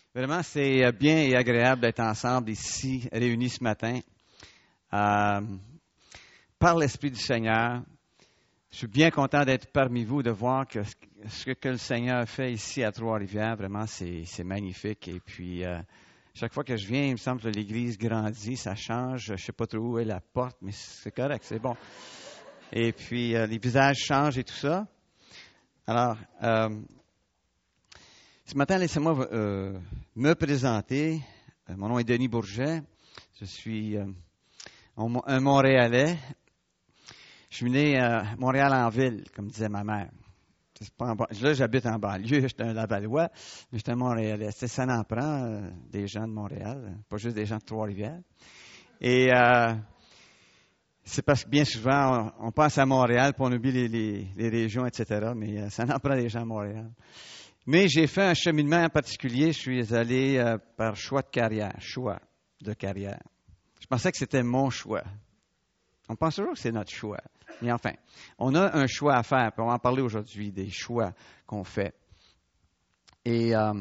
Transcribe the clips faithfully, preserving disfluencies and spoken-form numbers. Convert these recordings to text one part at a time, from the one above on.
Vraiment, c'est bien et agréable d'être ensemble ici, réunis ce matin. Euh, par l'Esprit du Seigneur, je suis bien content d'être parmi vous, de voir que ce que le Seigneur fait ici à Trois-Rivières, vraiment, c'est, c'est magnifique. Et puis, euh, chaque fois que je viens, il me semble que l'Église grandit, ça change. Je ne sais pas trop où est la porte, mais c'est correct, c'est bon. Et puis, euh, les visages changent et tout ça. Alors, euh, ce matin, laissez-moi euh, me présenter. Euh, mon nom est Denis Bourget. Je suis euh, un Montréalais. Je suis né à Montréal-en-Ville, comme disait ma mère. C'est pas en, là, j'habite en banlieue, j'étais un Lavallois, mais j'étais un Montréalais. C'est, ça en prend euh, des gens de Montréal, pas juste des gens de Trois-Rivières. Et euh, c'est parce que bien souvent, on, on pense à Montréal, puis on oublie les, les, les régions, et cetera, mais euh, ça en prend des gens à Montréal. Mais j'ai fait un cheminement en particulier. Je suis allé euh, par choix de carrière, choix de carrière. Je pensais que c'était mon choix. On pense toujours que c'est notre choix. Mais enfin, on a un choix à faire. Puis on va en parler aujourd'hui, des choix qu'on fait. Et euh,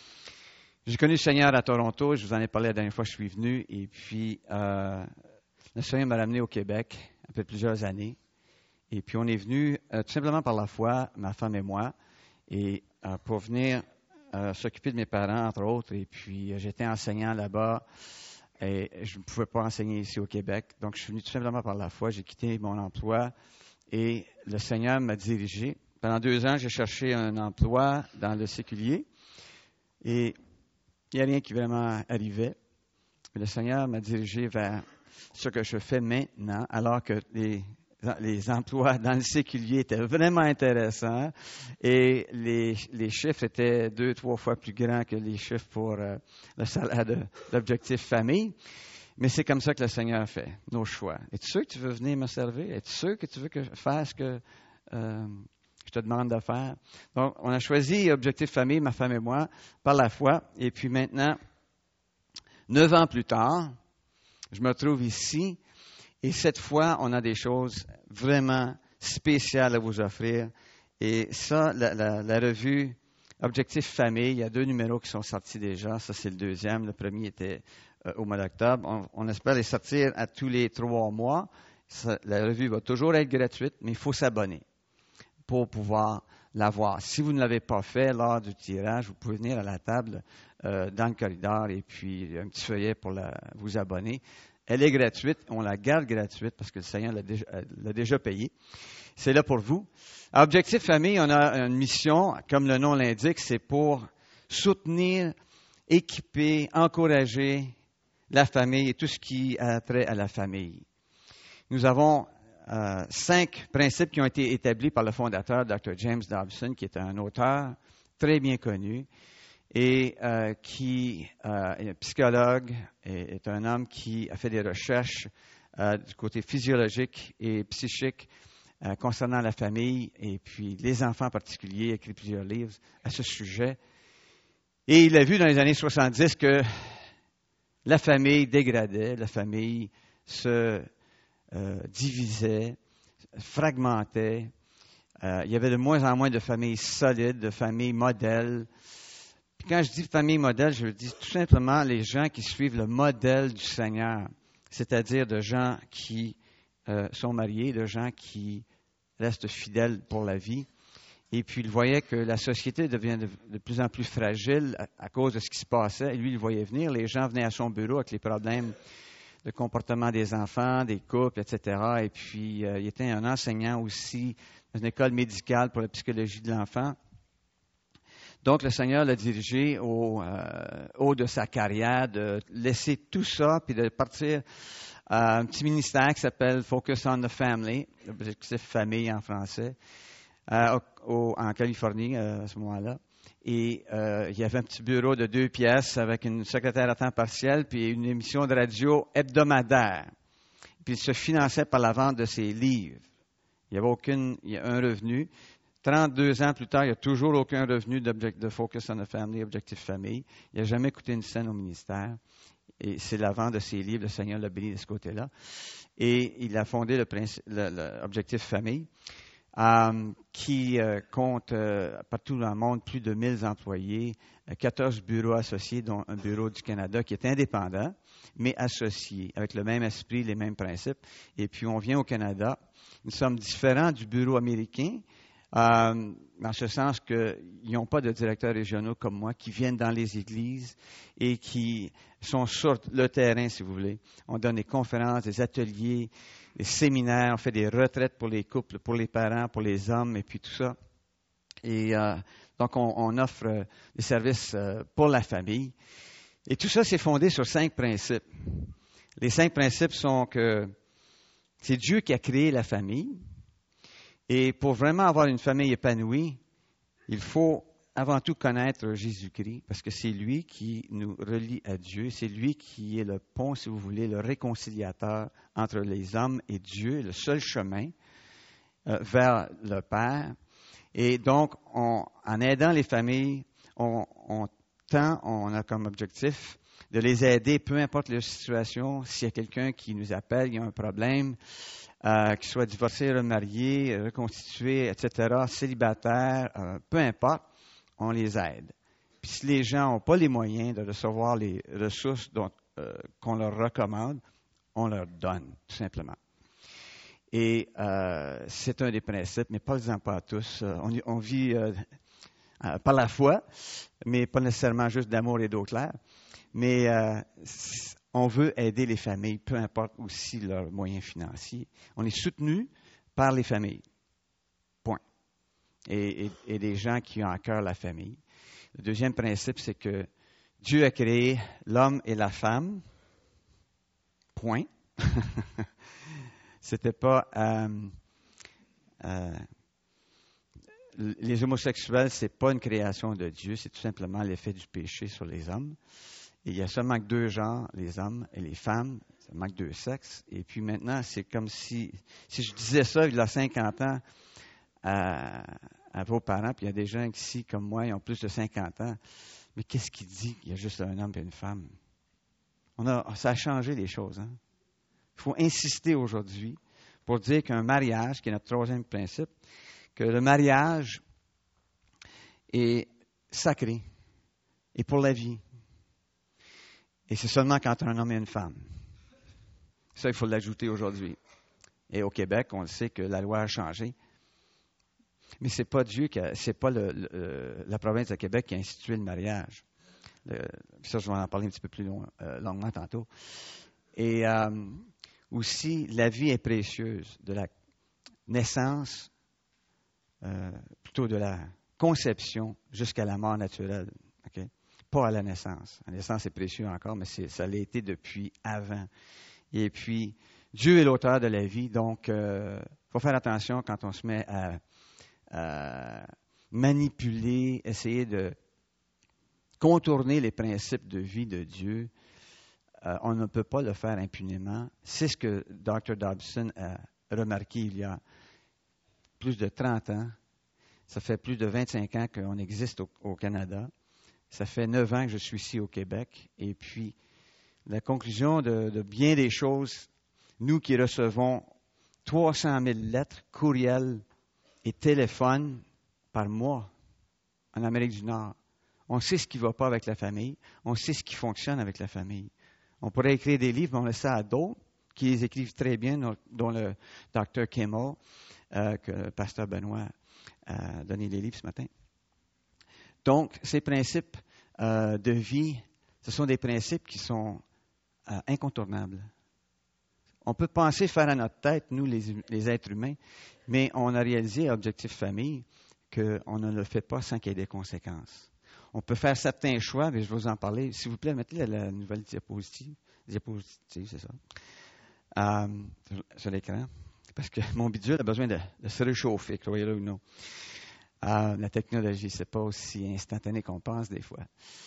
j'ai connu le Seigneur à Toronto. Je vous en ai parlé la dernière fois que je suis venu. Et puis, euh, le Seigneur m'a ramené au Québec, après plusieurs années. Et puis, on est venu euh, tout simplement par la foi, ma femme et moi. Et euh, pour venir euh, s'occuper de mes parents, entre autres. Et puis, euh, j'étais enseignant là-bas et je ne pouvais pas enseigner ici au Québec. Donc, je suis venu tout simplement par la foi. J'ai quitté mon emploi et le Seigneur m'a dirigé. Pendant deux ans, j'ai cherché un emploi dans le séculier et il n'y a rien qui vraiment arrivait. Le Seigneur m'a dirigé vers ce que je fais maintenant, alors que les Les emplois dans le séculier étaient vraiment intéressants et les, les chiffres étaient deux, trois fois plus grands que les chiffres pour euh, le salaire de, d'Objectif Famille. Mais c'est comme ça que le Seigneur fait, nos choix. Es-tu sûr que tu veux venir me servir? Es-tu sûr que tu veux que je fasse ce que euh, je te demande de faire? Donc, on a choisi Objectif Famille, ma femme et moi, par la foi. Et puis maintenant, neuf ans plus tard, je me trouve ici. Et cette fois, on a des choses vraiment spéciales à vous offrir. Et ça, la, la, la revue Objectif Famille, il y a deux numéros qui sont sortis déjà. Ça, c'est le deuxième. Le premier était euh, au mois d'octobre. On, on espère les sortir à tous les trois mois. Ça, la revue va toujours être gratuite, mais il faut s'abonner pour pouvoir la voir. Si vous ne l'avez pas fait lors du tirage, vous pouvez venir à la table euh, dans le corridor et puis un petit feuillet pour la, vous abonner. Elle est gratuite, on la garde gratuite parce que le Seigneur l'a déjà, l'a déjà payée. C'est là pour vous. À Objectif Famille, on a une mission, comme le nom l'indique, c'est pour soutenir, équiper, encourager la famille et tout ce qui a trait à la famille. Nous avons euh, cinq principes qui ont été établis par le fondateur, docteur James Dobson, qui est un auteur très bien connu. Et euh, qui euh, est un psychologue, est, est un homme qui a fait des recherches euh, du côté physiologique et psychique euh, concernant la famille et puis les enfants en particulier. Il a écrit plusieurs livres à ce sujet. Et il a vu dans les années soixante-dix que la famille dégradait, la famille se euh, divisait, fragmentait. Euh, il y avait de moins en moins de familles solides, de familles modèles. Puis quand je dis famille modèle, je dis tout simplement les gens qui suivent le modèle du Seigneur, c'est-à-dire de gens qui euh, sont mariés, de gens qui restent fidèles pour la vie. Et puis il voyait que la société devient de, de plus en plus fragile à, à cause de ce qui se passait. Et lui, il le voyait venir. Les gens venaient à son bureau avec les problèmes de comportement des enfants, des couples, et cetera. Et puis euh, il était un enseignant aussi dans une école médicale pour la psychologie de l'enfant. Donc, le Seigneur l'a dirigé au euh, haut de sa carrière, de laisser tout ça, puis de partir à un petit ministère qui s'appelle Focus on the Family, Objectif Famille en français, euh, au, en Californie euh, à ce moment-là. Et euh, il y avait un petit bureau de deux pièces avec une secrétaire à temps partiel, puis une émission de radio hebdomadaire. Puis il se finançait par la vente de ses livres. Il n'y avait aucune, il y a un revenu. trente-deux ans plus tard, il n'y a toujours aucun revenu de Focus on the Family, Objectif Famille. Il n'a jamais coûté une scène au ministère. Et c'est la vente de ses livres, le Seigneur l'a béni de ce côté-là. Et il a fondé le, principe, le, le Objectif Famille. euh, qui euh, compte euh, partout dans le monde plus de mille employés, euh, quatorze bureaux associés, dont un bureau du Canada qui est indépendant, mais associé, avec le même esprit, les mêmes principes. Et puis, on vient au Canada. Nous sommes différents du bureau américain, euh, dans ce sens qu'ils n'ont pas de directeurs régionaux comme moi qui viennent dans les églises et qui sont sur le terrain, si vous voulez. On donne des conférences, des ateliers, des séminaires, on fait des retraites pour les couples, pour les parents, pour les hommes, et puis tout ça. Et euh, donc, on, on offre euh, des services euh, pour la famille. Et tout ça, c'est fondé sur cinq principes. Les cinq principes sont que c'est Dieu qui a créé la famille. Et pour vraiment avoir une famille épanouie, il faut avant tout connaître Jésus-Christ, parce que c'est lui qui nous relie à Dieu. C'est lui qui est le pont, si vous voulez, le réconciliateur entre les hommes et Dieu, le seul chemin euh, vers le Père. Et donc, on, en aidant les familles, on, on tend, on a comme objectif de les aider, peu importe leur situation. S'il y a quelqu'un qui nous appelle, il y a un problème, euh, qu'il soit divorcé, remarié, reconstitué, et cetera, célibataire, euh, peu importe, on les aide. Puis si les gens n'ont pas les moyens de recevoir les ressources dont, euh, qu'on leur recommande, on leur donne, tout simplement. Et euh, c'est un des principes, mais pas les pas à tous. On, on vit euh, euh, par la foi, mais pas nécessairement juste d'amour et d'eau claire. Mais euh, on veut aider les familles, peu importe aussi leurs moyens financiers. On est soutenu par les familles. Point. Et, et, et des gens qui ont à cœur la famille. Le deuxième principe, c'est que Dieu a créé l'homme et la femme. Point. C'était pas euh, euh, les homosexuels, c'est pas une création de Dieu, c'est tout simplement l'effet du péché sur les hommes. Et il y a seulement que deux genres, les hommes et les femmes, seulement que deux sexes. Et puis maintenant, c'est comme si, si je disais ça il y a cinquante ans à, à vos parents, puis il y a des gens ici comme moi, ils ont plus de cinquante ans, mais qu'est-ce qui dit qu'il y a juste un homme et une femme? On a, ça a changé les choses. Hein? Il faut insister aujourd'hui pour dire qu'un mariage, qui est notre troisième principe, que le mariage est sacré et pour la vie. Et c'est seulement quand un homme et une femme. Ça, il faut l'ajouter aujourd'hui. Et au Québec, on le sait que la loi a changé. Mais c'est pas Dieu, qui a, c'est pas le, le, la province de Québec qui a institué le mariage. Le, ça, je vais en parler un petit peu plus long, euh, longuement tantôt. Et euh, aussi, la vie est précieuse, de la naissance, euh, plutôt de la conception jusqu'à la mort naturelle. Okay? Pas à la naissance. La naissance est précieux encore, mais c'est, ça l'a été depuis avant. Et puis, Dieu est l'auteur de la vie, donc il euh, faut faire attention quand on se met à, à manipuler, essayer de contourner les principes de vie de Dieu. Euh, on ne peut pas le faire impunément. C'est ce que docteur Dobson a remarqué il y a plus de trente ans. Ça fait plus de vingt-cinq ans qu'on existe au, au Canada. Ça fait neuf ans que je suis ici au Québec. Et puis, la conclusion de, de bien des choses, nous qui recevons trois cent mille lettres, courriels et téléphones par mois en Amérique du Nord, on sait ce qui ne va pas avec la famille, on sait ce qui fonctionne avec la famille. On pourrait écrire des livres, mais on laisse ça à d'autres qui les écrivent très bien, dont le docteur Kimmel, euh, que le pasteur Benoît a donné des livres ce matin. Donc, ces principes euh, de vie, ce sont des principes qui sont euh, incontournables. On peut penser faire à notre tête, nous, les, les êtres humains, mais on a réalisé, à Objectif Famille, qu'on ne le fait pas sans qu'il y ait des conséquences. On peut faire certains choix, mais je vais vous en parler. S'il vous plaît, mettez la, la nouvelle diapositive. Diapositive, c'est ça. Euh, sur l'écran. Parce que mon bidule a besoin de, de se réchauffer, croyez-le ou non. Euh, la technologie, c'est pas aussi instantané qu'on pense des fois.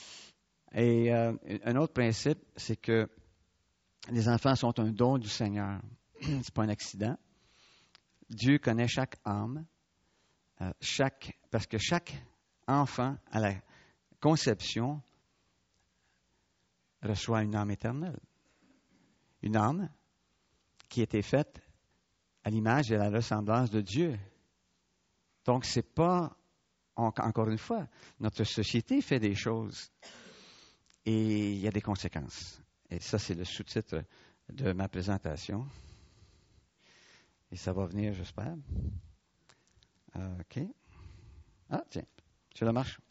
Et euh, un autre principe, c'est que les enfants sont un don du Seigneur. C'est pas un accident. Dieu connaît chaque âme, euh, chaque, parce que chaque enfant à la conception reçoit une âme éternelle. Une âme qui a été faite à l'image et à la ressemblance de Dieu. Donc, c'est pas, on, encore une fois, notre société fait des choses et il y a des conséquences. Et ça, c'est le sous-titre de ma présentation. Et ça va venir, j'espère. Euh, OK. Ah, tiens, sur la marche.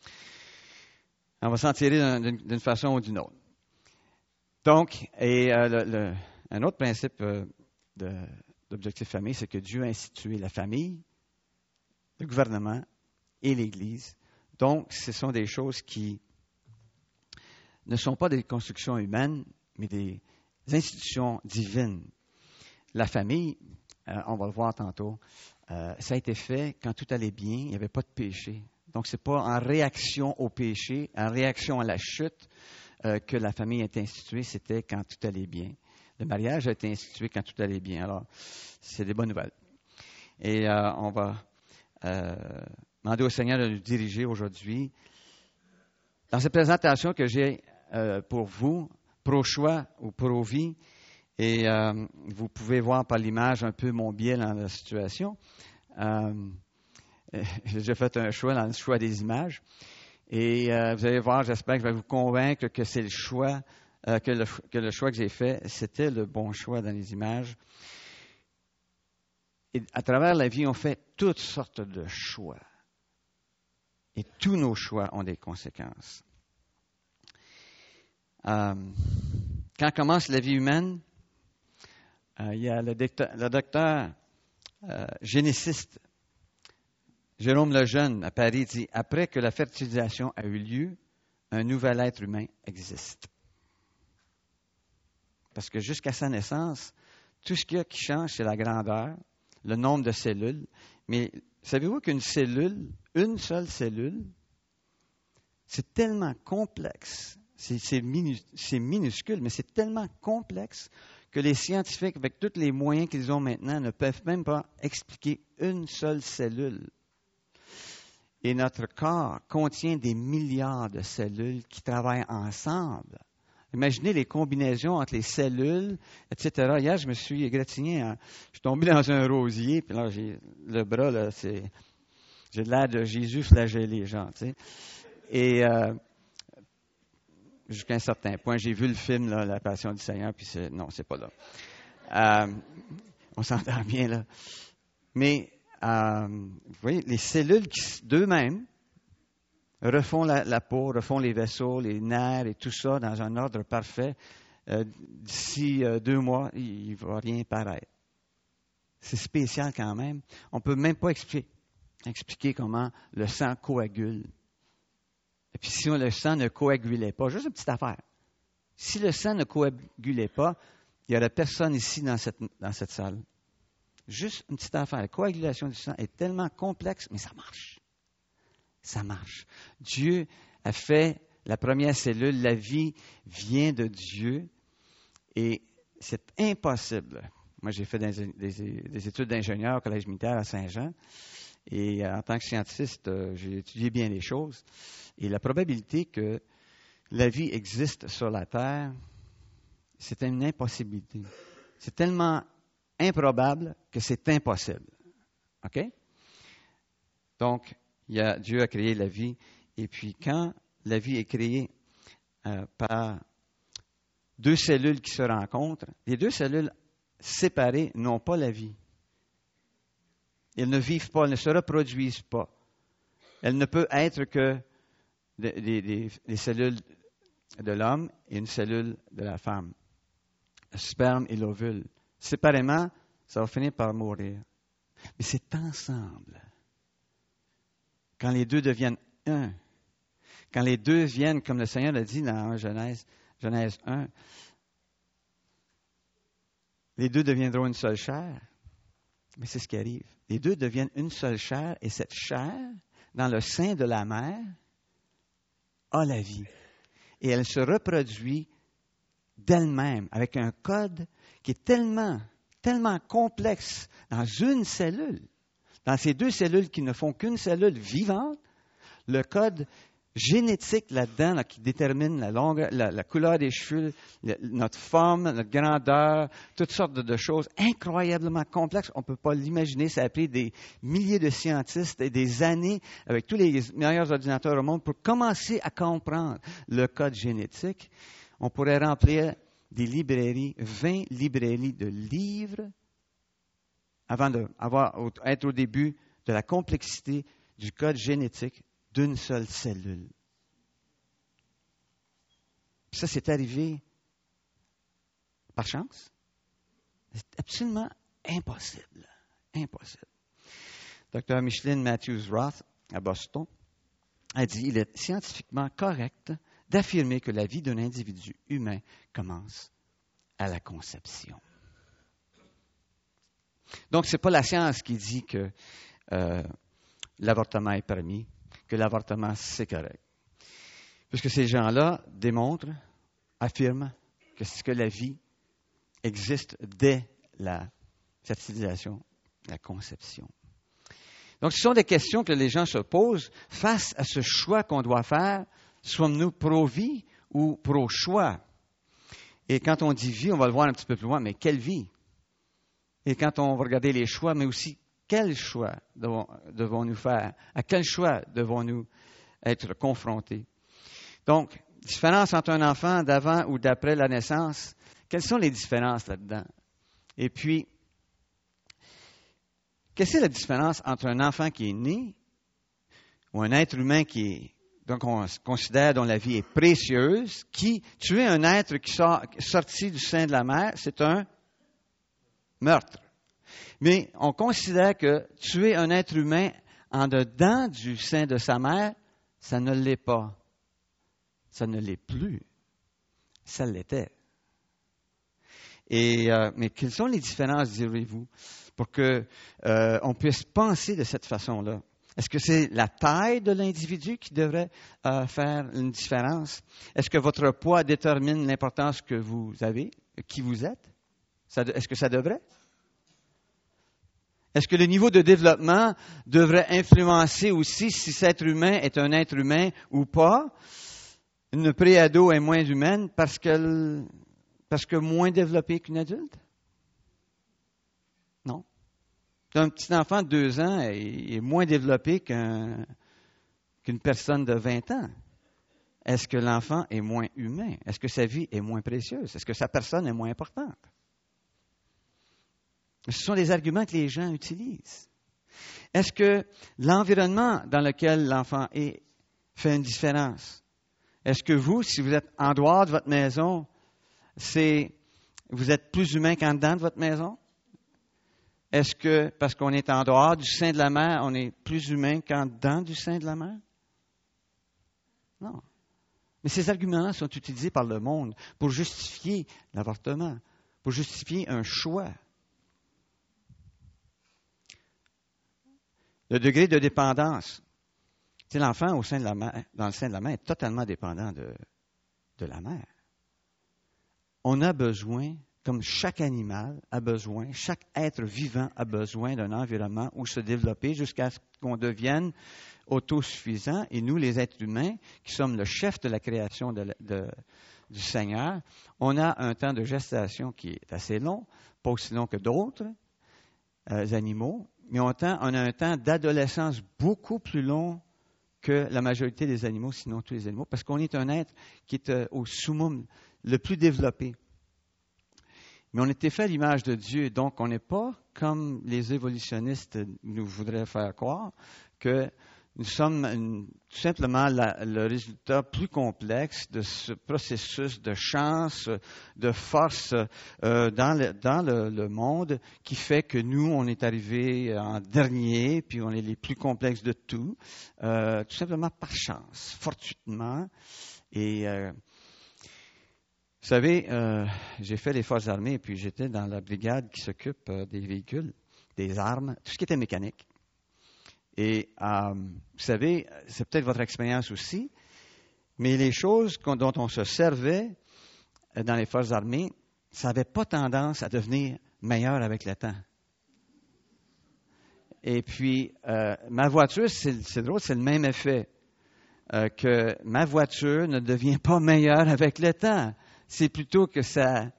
On va s'en tirer d'une, d'une façon ou d'une autre. Donc, et euh, le, le, un autre principe euh, de, d'objectif famille, c'est que Dieu a institué la famille, le gouvernement et l'Église. Donc, ce sont des choses qui ne sont pas des constructions humaines, mais des institutions divines. La famille, euh, on va le voir tantôt, euh, ça a été fait quand tout allait bien, il n'y avait pas de péché. Donc, ce n'est pas en réaction au péché, en réaction à la chute, euh, que la famille a été instituée, c'était quand tout allait bien. Le mariage a été institué quand tout allait bien. Alors, c'est des bonnes nouvelles. Et euh, on va euh, demander au Seigneur de nous diriger aujourd'hui. Dans cette présentation que j'ai euh, pour vous, pro-choix ou pro-vie, et euh, vous pouvez voir par l'image un peu mon biais dans la situation. Euh, j'ai déjà fait un choix dans le choix des images. Et euh, vous allez voir, j'espère que je vais vous convaincre que c'est le choix, euh, que, le, que le choix que j'ai fait, c'était le bon choix dans les images. Et à travers la vie, on fait toutes sortes de choix. Et tous nos choix ont des conséquences. Euh, quand commence la vie humaine, euh, il y a le, docteur, le docteur euh, génétiste Jérôme Lejeune, à Paris, dit « Après que la fertilisation a eu lieu, un nouvel être humain existe. » Parce que jusqu'à sa naissance, tout ce qu'il y a qui change, c'est la grandeur, le nombre de cellules. Mais savez-vous qu'une cellule, une seule cellule, c'est tellement complexe, c'est, c'est, minu, c'est minuscule, mais c'est tellement complexe que les scientifiques, avec tous les moyens qu'ils ont maintenant, ne peuvent même pas expliquer une seule cellule. Et notre corps contient des milliards de cellules qui travaillent ensemble. Imaginez les combinaisons entre les cellules, et cetera. Hier, je me suis égratigné, hein, je suis tombé dans un rosier, puis là, j'ai le bras, là, c'est, j'ai l'air de Jésus flagellé, genre, tu sais. Et euh, jusqu'à un certain point, j'ai vu le film, là, La Passion du Seigneur, puis c'est, non, c'est pas là. Euh, on s'entend bien, là. Mais Euh, vous voyez, les cellules qui, d'eux-mêmes refont la, la peau, refont les vaisseaux, les nerfs et tout ça dans un ordre parfait. Euh, d'ici euh, deux mois, il ne va rien paraître. C'est spécial quand même. On ne peut même pas expliquer, expliquer comment le sang coagule. Et puis si le sang ne coagulait pas, juste une petite affaire. Si le sang ne coagulait pas, il n'y aurait personne ici dans cette, dans cette salle. Juste une petite affaire. La coagulation du sang est tellement complexe, mais ça marche. Ça marche. Dieu a fait la première cellule. La vie vient de Dieu et c'est impossible. Moi, j'ai fait des, des, des études d'ingénieur au Collège militaire à Saint-Jean et en tant que scientiste, j'ai étudié bien les choses. Et la probabilité que la vie existe sur la Terre, c'est une impossibilité. C'est tellement improbable que c'est impossible. OK? Donc, il y a, Dieu a créé la vie. Et puis, quand la vie est créée euh, par deux cellules qui se rencontrent, les deux cellules séparées n'ont pas la vie. Elles ne vivent pas, elles ne se reproduisent pas. Elles ne peuvent être que des, des, des cellules de l'homme et une cellule de la femme. Le sperme et l'ovule. Séparément, ça va finir par mourir. Mais c'est ensemble. Quand les deux deviennent un, quand les deux viennent, comme le Seigneur l'a dit dans Genèse, Genèse un, les deux deviendront une seule chair. Mais c'est ce qui arrive. Les deux deviennent une seule chair, et cette chair, dans le sein de la mère, a la vie. Et elle se reproduit d'elle-même, avec un code qui est tellement, tellement complexe dans une cellule, dans ces deux cellules qui ne font qu'une cellule vivante, le code génétique là-dedans là, qui détermine la, longueur, la, la couleur des cheveux, le, notre forme, notre grandeur, toutes sortes de, de choses incroyablement complexes. On ne peut pas l'imaginer. Ça a pris des milliers de scientistes et des années avec tous les meilleurs ordinateurs au monde pour commencer à comprendre le code génétique. On pourrait remplir des librairies, vingt librairies de livres avant d'être au début de la complexité du code génétique d'une seule cellule. Puis ça, c'est arrivé par chance. C'est absolument impossible. Impossible. docteur Micheline Matthews-Roth, à Boston, a dit « Il est scientifiquement correct d'affirmer que la vie d'un individu humain commence à la conception. » Donc, ce n'est pas la science qui dit que euh, l'avortement est permis, que l'avortement, c'est correct. Puisque ces gens-là démontrent, affirment que, que la vie existe dès la fertilisation, la conception. Donc, ce sont des questions que les gens se posent face à ce choix qu'on doit faire. Sommes-nous pro-vie ou pro-choix? Et quand on dit vie, on va le voir un petit peu plus loin, mais quelle vie? Et quand on va regarder les choix, mais aussi quel choix devons, devons-nous faire? À quel choix devons-nous être confrontés? Donc, différence entre un enfant d'avant ou d'après la naissance, quelles sont les différences là-dedans? Et puis, quelle est la différence entre un enfant qui est né ou un être humain qui est, donc on considère dont la vie est précieuse, qui, tuer un être qui sort sorti du sein de la mère, c'est un meurtre. Mais on considère que tuer un être humain en dedans du sein de sa mère, ça ne l'est pas. Ça ne l'est plus. Ça l'était. Et, euh, mais quelles sont les différences, direz-vous, pour qu'on euh, puisse penser de cette façon-là? Est-ce que c'est la taille de l'individu qui devrait euh, faire une différence? Est-ce que votre poids détermine l'importance que vous avez, qui vous êtes? Ça, est-ce que ça devrait? Est-ce que le niveau de développement devrait influencer aussi si cet être humain est un être humain ou pas? Une pré-ado est moins humaine parce que, parce que moins développée qu'une adulte? Non. Un petit enfant de deux ans est moins développé qu'un, qu'une personne de vingt ans. Est-ce que l'enfant est moins humain? Est-ce que sa vie est moins précieuse? Est-ce que sa personne est moins importante? Ce sont des arguments que les gens utilisent. Est-ce que l'environnement dans lequel l'enfant est fait une différence? Est-ce que vous, si vous êtes en dehors de votre maison, c'est, vous êtes plus humain qu'en dedans de votre maison? Est-ce que, parce qu'on est en dehors du sein de la mère, on est plus humain qu'en dedans du sein de la mère? Non. Mais ces arguments-là sont utilisés par le monde pour justifier l'avortement, pour justifier un choix. Le degré de dépendance. Tu sais, l'enfant au sein de la mère, dans le sein de la mère est totalement dépendant de, de la mère. On a besoin, comme chaque animal a besoin, chaque être vivant a besoin d'un environnement où se développer jusqu'à ce qu'on devienne autosuffisant. Et nous, les êtres humains, qui sommes le chef de la création de, de, du Seigneur, on a un temps de gestation qui est assez long, pas aussi long que d'autres euh, animaux, mais on, temps, on a un temps d'adolescence beaucoup plus long que la majorité des animaux, sinon tous les animaux, parce qu'on est un être qui est euh, au summum, le plus développé. Mais on a été fait à l'image de Dieu, donc on n'est pas comme les évolutionnistes nous voudraient faire croire, que nous sommes une, tout simplement la, le résultat plus complexe de ce processus de chance, de force euh, dans, le, dans le, le monde qui fait que nous, on est arrivés en dernier, puis on est les plus complexes de tout, euh, tout simplement par chance, fortuitement. Et euh, vous savez, euh, j'ai fait les forces armées, puis j'étais dans la brigade qui s'occupe euh, des véhicules, des armes, tout ce qui était mécanique. Et euh, vous savez, c'est peut-être votre expérience aussi, mais les choses dont on se servait dans les forces armées, ça n'avait pas tendance à devenir meilleur avec le temps. Et puis, euh, ma voiture, c'est, c'est drôle, c'est le même effet. euh, que ma voiture ne devient pas meilleure avec le temps. C'est plutôt que ça,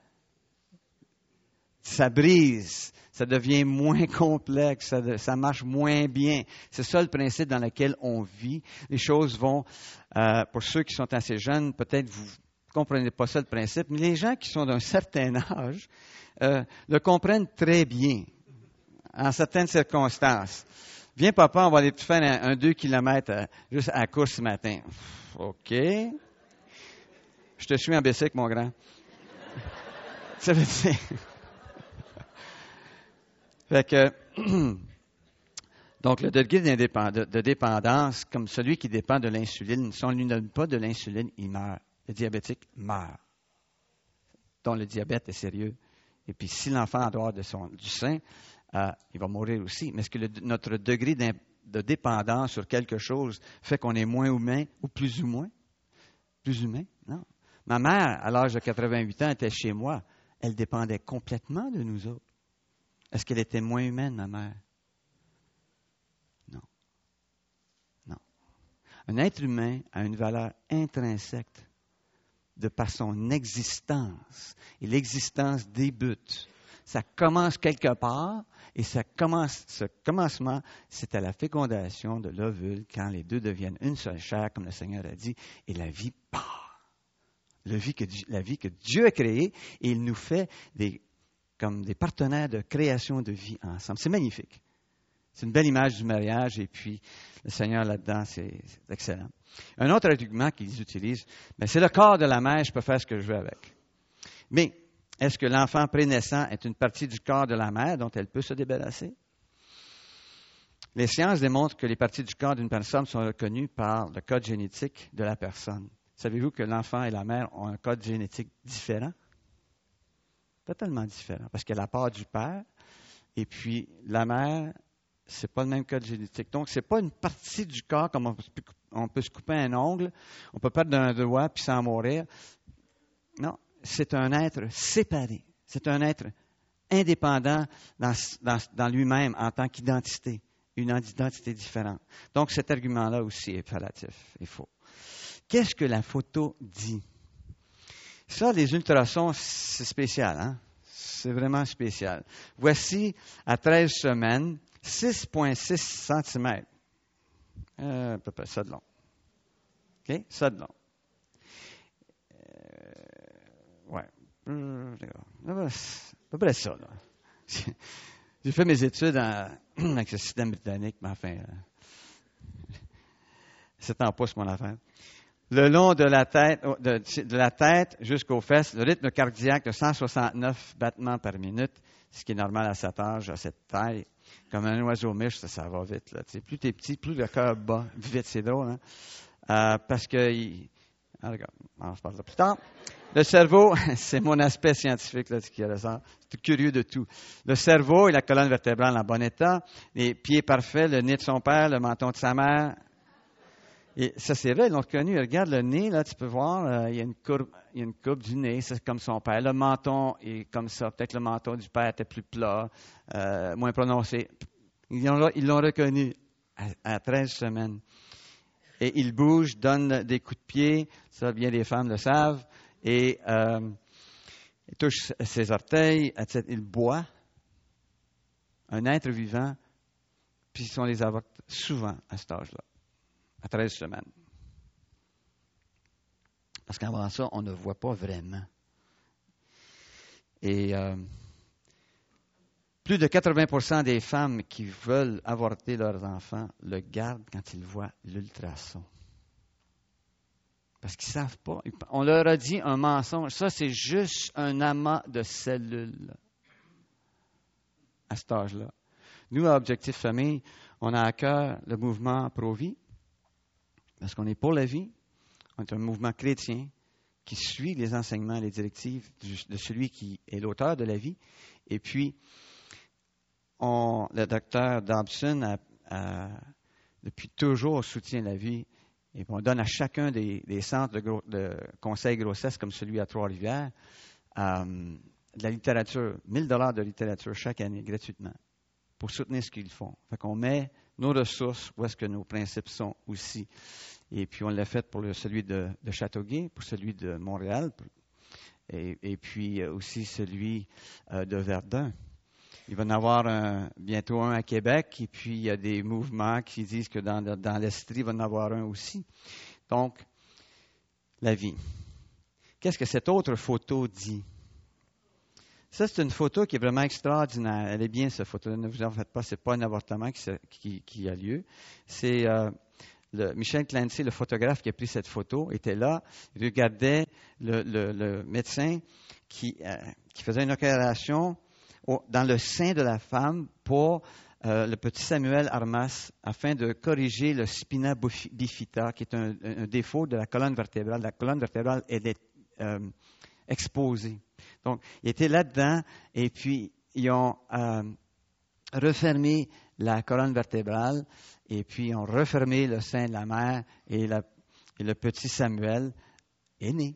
ça brise, ça devient moins complexe, ça, ça marche moins bien. C'est ça le principe dans lequel on vit. Les choses vont, euh, pour ceux qui sont assez jeunes, peut-être vous ne comprenez pas ça le principe, mais les gens qui sont d'un certain âge euh, le comprennent très bien en certaines circonstances. Viens, papa, on va aller te faire un, un deux kilomètres euh, juste à la course ce matin. OK. Je te suis en bicycle, mon grand. Ça veut dire... Fait que, donc, le degré de, de dépendance, comme celui qui dépend de l'insuline, si on ne lui donne pas de l'insuline, il meurt. Le diabétique meurt. Donc, le diabète est sérieux. Et puis, si l'enfant en dehors de son, du sein, euh, il va mourir aussi. Mais est-ce que le, notre degré de dépendance sur quelque chose fait qu'on est moins humain ou plus ou moins? Plus humain? Non. Ma mère, à l'âge de quatre-vingt-huit ans, était chez moi. Elle dépendait complètement de nous autres. Est-ce qu'elle était moins humaine, ma mère? Non. Non. Un être humain a une valeur intrinsèque de par son existence. Et l'existence débute. Ça commence quelque part et ça commence, ce commencement, c'est à la fécondation de l'ovule quand les deux deviennent une seule chair, comme le Seigneur a dit, et la vie part. La vie que, la vie que Dieu a créée et il nous fait des comme des partenaires de création de vie ensemble. C'est magnifique. C'est une belle image du mariage et puis le Seigneur là-dedans, c'est, c'est excellent. Un autre argument qu'ils utilisent, bien, c'est le corps de la mère, je peux faire ce que je veux avec. Mais est-ce que l'enfant prénaissant est une partie du corps de la mère dont elle peut se débarrasser? Les sciences démontrent que les parties du corps d'une personne sont reconnues par le code génétique de la personne. Savez-vous que l'enfant et la mère ont un code génétique différent? Totalement différent, parce qu'elle a la part du père, et puis la mère, c'est pas le même code génétique. Donc, c'est pas une partie du corps comme on peut, on peut se couper un ongle, on peut perdre un doigt puis s'en mourir. Non, c'est un être séparé. C'est un être indépendant dans, dans, dans lui-même en tant qu'identité, une identité différente. Donc, cet argument-là aussi est fallatif, est faux. Qu'est-ce que la photo dit? Ça, les ultrasons, c'est spécial, hein? C'est vraiment spécial. Voici, à treize semaines, six virgule six centimètres. Euh, à peu près ça de long. OK? Ça de long. Euh, ouais. Euh, à peu près ça, là. J'ai fait mes études en, avec le système britannique, mais enfin, euh, c'est en pouce mon affaire. Le long de la tête, de, de la tête jusqu'aux fesses, le rythme cardiaque de cent soixante-neuf battements par minute, ce qui est normal à cet âge, à cette taille. Comme un oiseau miche, ça, ça va vite. Là. Plus tu es petit, plus le cœur bat vite. C'est drôle, hein? Euh, parce que... Il, ah, regarde, on se parle de plus tard. Le cerveau, c'est mon aspect scientifique là, qui ressort. C'est curieux de tout. Le cerveau et la colonne vertébrale en bon état, les pieds parfaits, le nez de son père, le menton de sa mère. Et ça, c'est vrai, ils l'ont reconnu. Regarde le nez, là, tu peux voir, euh, il y a une courbe, il y a une courbe du nez, c'est comme son père. Le menton est comme ça. Peut-être le menton du père était plus plat, euh, moins prononcé. Ils l'ont, ils l'ont reconnu à, à treize semaines. Et il bouge, donne des coups de pied, ça, bien des femmes le savent, et euh, il touche ses orteils, et cetera. Il boit. Un être vivant, puis on les avorte souvent à cet âge-là. À treize semaines. Parce qu'avant ça, on ne voit pas vraiment. Et euh, plus de quatre-vingts pour cent des femmes qui veulent avorter leurs enfants le gardent quand ils voient l'ultrason. Parce qu'ils ne savent pas. On leur a dit un mensonge. Ça, c'est juste un amas de cellules à cet âge-là. Nous, à Objectif Famille, on a à cœur le mouvement Pro-Vie. Parce qu'on est pour la vie, on est un mouvement chrétien qui suit les enseignements et les directives de celui qui est l'auteur de la vie. Et puis, on, le docteur Dobson, a, a, depuis toujours, soutient la vie. Et on donne à chacun des, des centres de, gros, de conseil grossesse, comme celui à Trois-Rivières, euh, de la littérature, mille dollars de littérature chaque année, gratuitement, pour soutenir ce qu'ils font. Fait qu'on met nos ressources où est-ce que nos principes sont aussi. Et puis, on l'a fait pour le, celui de, de Châteauguay, pour celui de Montréal, et, et puis aussi celui euh, de Verdun. Il va y en avoir un, bientôt un à Québec, et puis il y a des mouvements qui disent que dans, dans l'Estrie, il va y en avoir un aussi. Donc, la vie. Qu'est-ce que cette autre photo dit? Ça, c'est une photo qui est vraiment extraordinaire. Elle est bien, cette photo. Ne vous en faites pas, ce n'est pas un avortement qui, qui, qui a lieu. C'est euh, le, Michel Clancy, le photographe qui a pris cette photo, était là. Il regardait le, le, le médecin qui, euh, qui faisait une opération au, dans le sein de la femme pour euh, le petit Samuel Armas, afin de corriger le spina bifida, qui est un, un défaut de la colonne vertébrale. La colonne vertébrale est euh, exposée. Donc, il était là-dedans, et puis ils ont euh, refermé la colonne vertébrale, et puis ils ont refermé le sein de la mère, et, la, et le petit Samuel est né.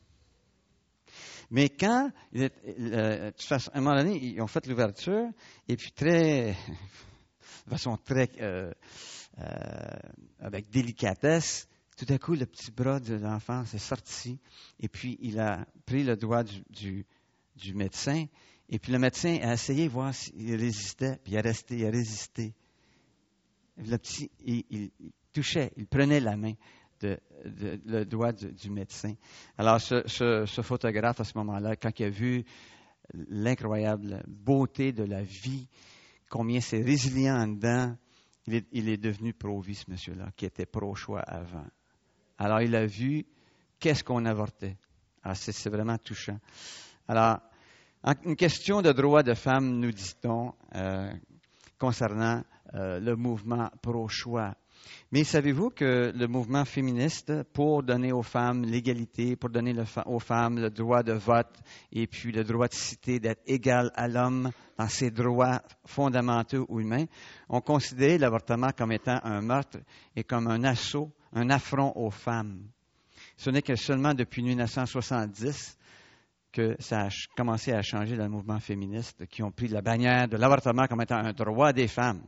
Mais quand, il est, euh, à un moment donné, ils ont fait l'ouverture, et puis très, de façon très, euh, euh, avec délicatesse, tout à coup, le petit bras de l'enfant s'est sorti, et puis il a pris le doigt du, du, du médecin, et puis le médecin a essayé de voir s'il résistait, puis il a resté, il a résisté. Le petit, il, il, il touchait, il prenait la main, de, de, le doigt du, du médecin. Alors, ce, ce, ce photographe, à ce moment-là, quand il a vu l'incroyable beauté de la vie, combien c'est résilient en dedans, il est, il est devenu pro-vie, ce monsieur-là, qui était pro-choix avant. Alors, il a vu qu'est-ce qu'on avortait. Alors, c'est, c'est vraiment touchant. Alors, en, une question de droit de femme, nous dit-on, euh, concernant euh, le mouvement pro-choix. Mais savez-vous que le mouvement féministe, pour donner aux femmes l'égalité, pour donner le fa- aux femmes le droit de vote et puis le droit de citer, d'être égal à l'homme dans ses droits fondamentaux ou humains, ont considéré l'avortement comme étant un meurtre et comme un assaut, un affront aux femmes. Ce n'est que seulement depuis dix-neuf cent soixante-dix que ça a commencé à changer dans le mouvement féministe, qui ont pris la bannière de l'avortement comme étant un droit des femmes.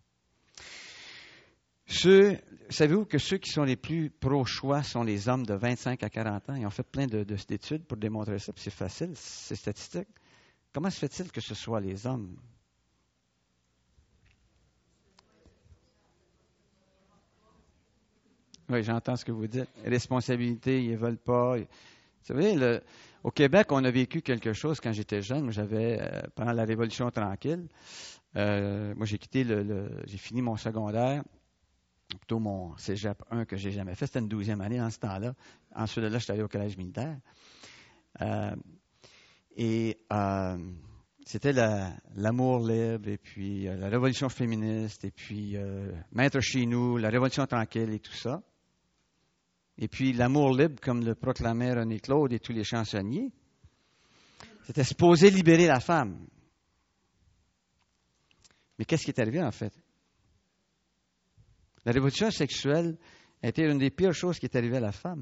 Ceux, savez-vous que ceux qui sont les plus pro-choix sont les hommes de vingt-cinq à quarante ans? Ils ont fait plein de, de, d'études pour démontrer ça, puis c'est facile, c'est statistique. Comment se fait-il que ce soit les hommes? Oui, j'entends ce que vous dites. Responsabilité, ils ne veulent pas. Vous savez, le, au Québec, on a vécu quelque chose quand j'étais jeune. Moi, j'avais, euh, pendant la Révolution tranquille, euh, moi, j'ai quitté le, le j'ai fini mon secondaire. Plutôt mon cégep un que j'ai jamais fait. C'était une douzième année dans ce temps-là. Ensuite de là, je suis allé au collège militaire. Euh, et euh, c'était la, l'amour libre, et puis euh, la révolution féministe, et puis euh, Maître chez nous, la révolution tranquille et tout ça. Et puis l'amour libre, comme le proclamait René Claude et tous les chansonniers, c'était supposé libérer la femme. Mais qu'est-ce qui est arrivé en fait? La révolution sexuelle a été une des pires choses qui est arrivée à la femme.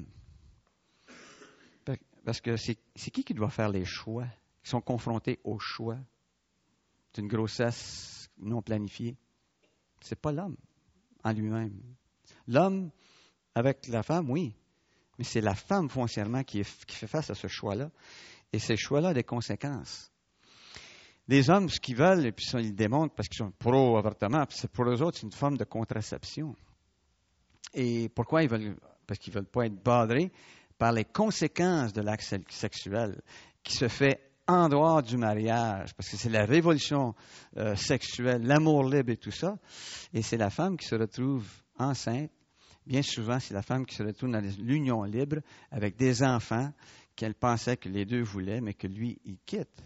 Parce que c'est, c'est qui qui doit faire les choix, qui sont confrontés au choix d'une grossesse non planifiée? C'est pas l'homme en lui-même. L'homme avec la femme, oui, mais c'est la femme foncièrement qui, est, qui fait face à ce choix-là. Et ces choix-là ont des conséquences. Les hommes, ce qu'ils veulent, et puis ça, ils le démontrent parce qu'ils sont pro-avortement, puis c'est pour eux autres, c'est une forme de contraception. Et pourquoi ils veulent? Parce qu'ils ne veulent pas être badrés par les conséquences de l'acte sexuel qui se fait en dehors du mariage, parce que c'est la révolution euh, sexuelle, l'amour libre et tout ça. Et c'est la femme qui se retrouve enceinte. Bien souvent, c'est la femme qui se retrouve dans l'union libre avec des enfants qu'elle pensait que les deux voulaient, mais que lui, il quitte.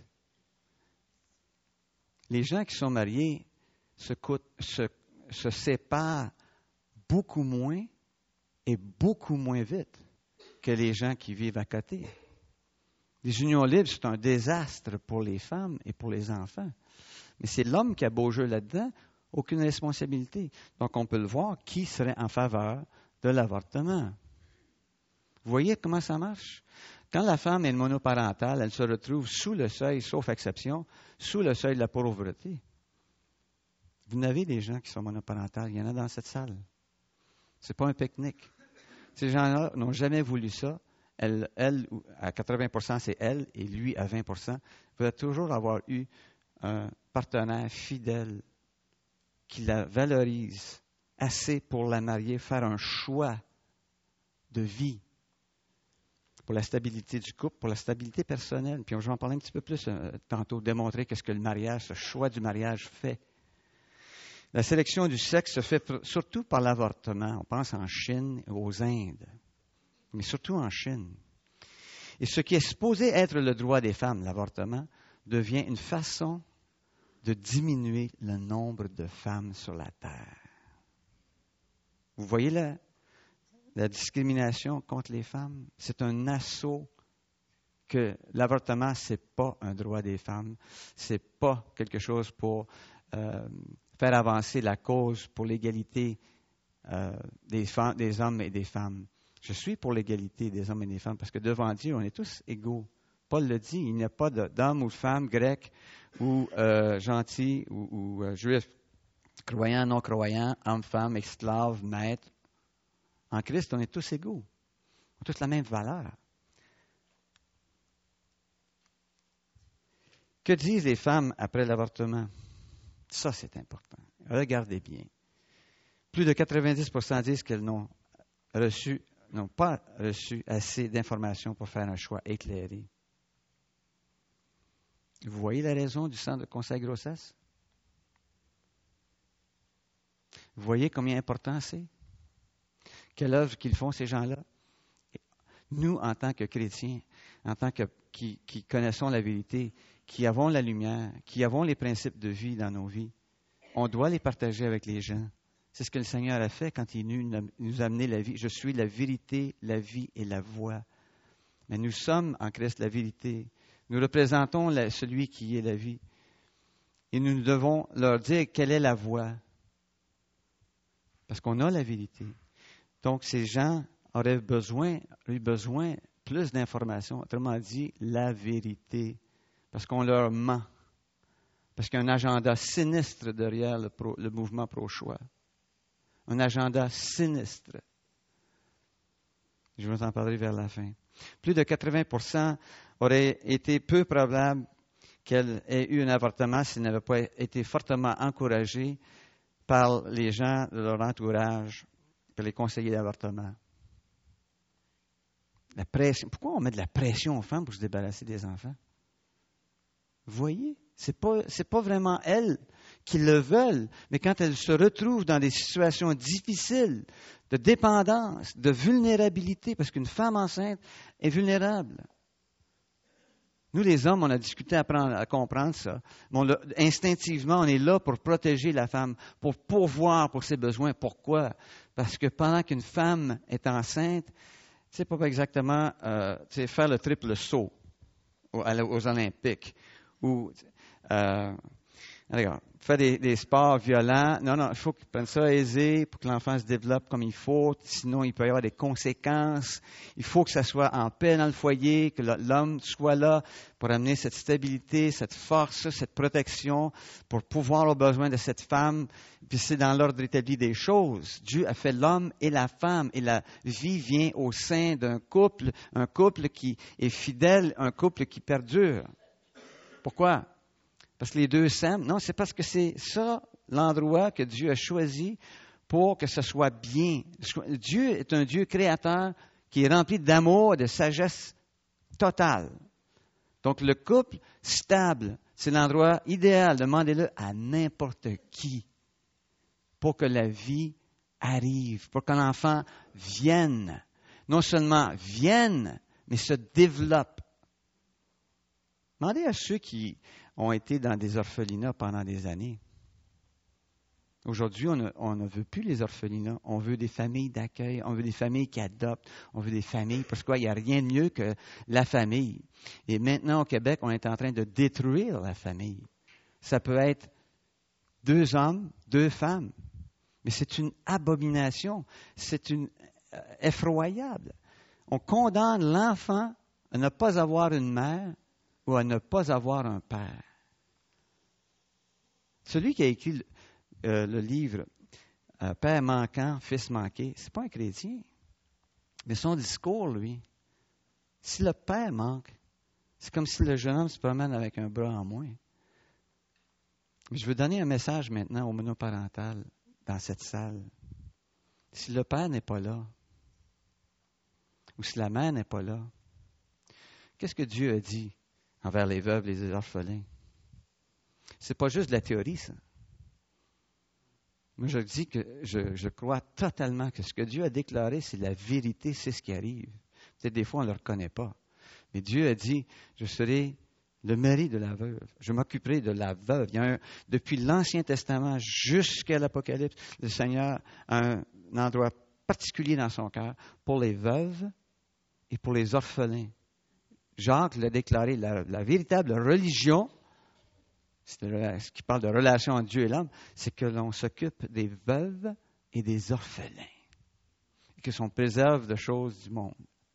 Les gens qui sont mariés se, coûtent, se, se séparent beaucoup moins et beaucoup moins vite que les gens qui vivent à côté. Les unions libres, c'est un désastre pour les femmes et pour les enfants. Mais c'est l'homme qui a beau jeu là-dedans, aucune responsabilité. Donc, on peut le voir, qui serait en faveur de l'avortement. Vous voyez comment ça marche? Quand la femme est monoparentale, elle se retrouve sous le seuil, sauf exception, sous le seuil de la pauvreté. Vous n'avez des gens qui sont monoparentales, il y en a dans cette salle. Ce n'est pas un pique-nique. Ces gens-là n'ont jamais voulu ça. Elle, elle, à quatre-vingts pour cent, c'est elle, et lui, à vingt pour cent, veut toujours avoir eu un partenaire fidèle qui la valorise assez pour la marier, faire un choix de vie pour la stabilité du couple, pour la stabilité personnelle. Puis je vais en parler un petit peu plus euh, tantôt, démontrer qu'est-ce que le mariage, ce choix du mariage fait. La sélection du sexe se fait surtout par l'avortement. On pense en Chine, aux Indes, mais surtout en Chine. Et ce qui est supposé être le droit des femmes, l'avortement, devient une façon de diminuer le nombre de femmes sur la terre. Vous voyez la, la discrimination contre les femmes? C'est un assaut que l'avortement, ce n'est pas un droit des femmes. Ce n'est pas quelque chose pour euh, faire avancer la cause pour l'égalité euh, des, femmes, des hommes et des femmes. Je suis pour l'égalité des hommes et des femmes parce que devant Dieu, on est tous égaux. Paul le dit, il n'y a pas d'homme ou de femme grec ou euh, gentil ou, ou euh, juif, croyant, non croyant, homme, femme, esclave, maître. En Christ, on est tous égaux. On a tous la même valeur. Que disent les femmes après l'avortement? Ça, c'est important. Regardez bien. Plus de quatre-vingt-dix pour cent disent qu'elles n'ont reçu, n'ont pas reçu assez d'informations pour faire un choix éclairé. Vous voyez la raison du centre de conseil grossesse? Vous voyez combien important c'est? Quelle œuvre qu'ils font, ces gens-là? Nous, en tant que chrétiens, en tant que qui, qui connaissons la vérité, qui avons la lumière, qui avons les principes de vie dans nos vies, on doit les partager avec les gens. C'est ce que le Seigneur a fait quand il est venu nous amener la vie. Je suis la vérité, la vie et la voie. Mais nous sommes en Christ la vérité. Nous représentons la, celui qui est la vie. Et nous devons leur dire quelle est la voie. Parce qu'on a la vérité. Donc, ces gens auraient besoin, eu besoin plus d'informations. Autrement dit, la vérité. Parce qu'on leur ment. Parce qu'il y a un agenda sinistre derrière le, pro, le mouvement pro-choix. Un agenda sinistre. Je vais en parler vers la fin. Plus de quatre-vingts pour cent auraient été peu probable qu'elle ait eu un avortement s'il n'avait pas été fortement encouragé par les gens de leur entourage, par les conseillers d'avortement. La pression. Pourquoi on met de la pression aux femmes pour se débarrasser des enfants? Vous voyez? Ce n'est pas, c'est pas vraiment elles qui le veulent, mais quand elles se retrouvent dans des situations difficiles, de dépendance, de vulnérabilité, parce qu'une femme enceinte est vulnérable. Nous, les hommes, on a discuté à, apprendre, à comprendre ça. Bon, là, instinctivement, on est là pour protéger la femme, pour pourvoir pour ses besoins. Pourquoi? Parce que pendant qu'une femme est enceinte, c'est pas exactement euh, faire le triple saut aux, aux Olympiques. Ou, euh, regarde, faire des, des sports violents. Non, non, il faut qu'ils prennent ça aisé pour que l'enfant se développe comme il faut. Sinon, il peut y avoir des conséquences. Il faut que ça soit en paix dans le foyer, que l'homme soit là pour amener cette stabilité, cette force, cette protection, pour pouvoir aux besoins de cette femme. Puis c'est dans l'ordre établi des choses. Dieu a fait l'homme et la femme. Et la vie vient au sein d'un couple, un couple qui est fidèle, un couple qui perdure. Pourquoi? Parce que les deux s'aiment? Non, c'est parce que c'est ça l'endroit que Dieu a choisi pour que ce soit bien. Dieu est un Dieu créateur qui est rempli d'amour et de sagesse totale. Donc le couple stable, c'est l'endroit idéal. Demandez-le à n'importe qui pour que la vie arrive, pour que l'enfant vienne. Non seulement vienne, mais se développe. Demandez à ceux qui ont été dans des orphelinats pendant des années. Aujourd'hui, on ne, on ne veut plus les orphelinats. On veut des familles d'accueil, on veut des familles qui adoptent, on veut des familles, parce qu'il n'y a rien de mieux que la famille. Et maintenant, au Québec, on est en train de détruire la famille. Ça peut être deux hommes, deux femmes, mais c'est une abomination, c'est une euh, effroyable. On condamne l'enfant à ne pas avoir une mère ou à ne pas avoir un père. Celui qui a écrit le, euh, le livre euh, « Père manquant, fils manqué », ce n'est pas un chrétien. Mais son discours, lui, si le père manque, c'est comme si le jeune homme se promène avec un bras en moins. Mais je veux donner un message maintenant au monoparental dans cette salle. Si le père n'est pas là, ou si la mère n'est pas là, qu'est-ce que Dieu a dit envers les veuves et les orphelins? C'est pas juste de la théorie, ça. Moi, je dis que je, je crois totalement que ce que Dieu a déclaré, c'est la vérité, c'est ce qui arrive. Peut-être des fois, on ne le reconnaît pas. Mais Dieu a dit, je serai le mari de la veuve. Je m'occuperai de la veuve. Il y a un, depuis l'Ancien Testament jusqu'à l'Apocalypse, le Seigneur a un, un endroit particulier dans son cœur pour les veuves et pour les orphelins. Jacques l'a déclaré, la, la véritable religion, c'est ce qui parle de relation entre Dieu et l'homme, c'est que l'on s'occupe des veuves et des orphelins, et que l'on préserve de choses du monde.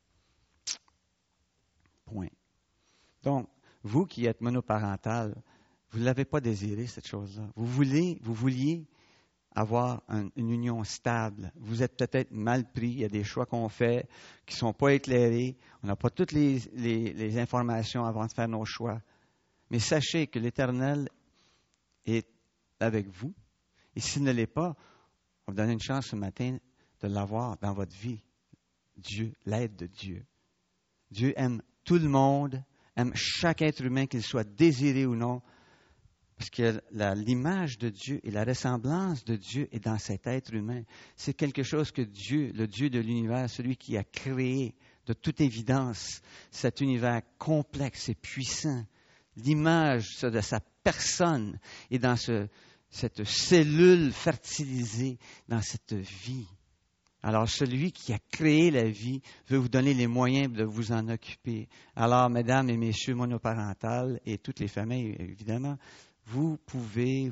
Point. Donc, vous qui êtes monoparental, vous ne l'avez pas désiré, cette chose-là. Vous voulez, vous vouliez avoir un, une union stable. Vous êtes peut-être mal pris. Il y a des choix qu'on fait qui ne sont pas éclairés. On n'a pas toutes les, les, les informations avant de faire nos choix. Mais sachez que l'Éternel est avec vous. Et s'il ne l'est pas, on vous donne une chance ce matin de l'avoir dans votre vie. Dieu, l'aide de Dieu. Dieu aime tout le monde, aime chaque être humain, qu'il soit désiré ou non, parce que la, l'image de Dieu et la ressemblance de Dieu est dans cet être humain. C'est quelque chose que Dieu, le Dieu de l'univers, celui qui a créé de toute évidence cet univers complexe et puissant, l'image de sa personne est dans ce, cette cellule fertilisée, dans cette vie. Alors, celui qui a créé la vie veut vous donner les moyens de vous en occuper. Alors, mesdames et messieurs monoparentales et toutes les familles, évidemment, vous pouvez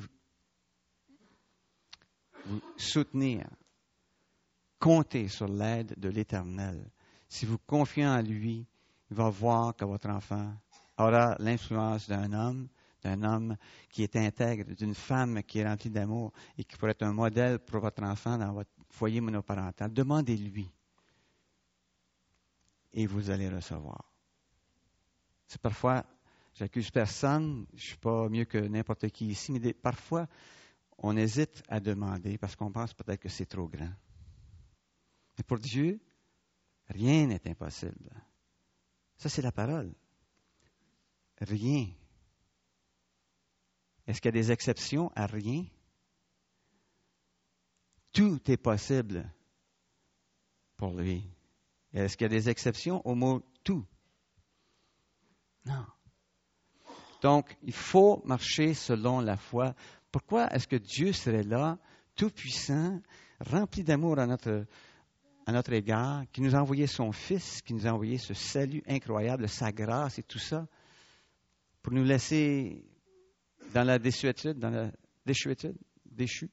vous soutenir, compter sur l'aide de l'Éternel. Si vous confiez en lui, il va voir que votre enfant aura l'influence d'un homme, d'un homme qui est intègre, d'une femme qui est remplie d'amour et qui pourrait être un modèle pour votre enfant dans votre foyer monoparental. Demandez-lui et vous allez recevoir. C'est parfois, j'accuse personne, je ne suis pas mieux que n'importe qui ici, mais des, parfois, on hésite à demander parce qu'on pense peut-être que c'est trop grand. Mais pour Dieu, rien n'est impossible. Ça, c'est la parole. Rien. Est-ce qu'il y a des exceptions à rien? Tout est possible pour lui. Est-ce qu'il y a des exceptions au mot tout? Non. Donc, il faut marcher selon la foi. Pourquoi est-ce que Dieu serait là, tout-puissant, rempli d'amour à notre, à notre égard, qui nous a envoyé son Fils, qui nous a envoyé ce salut incroyable, sa grâce et tout ça, pour nous laisser dans la désuétude, dans la déchuétude, déchu,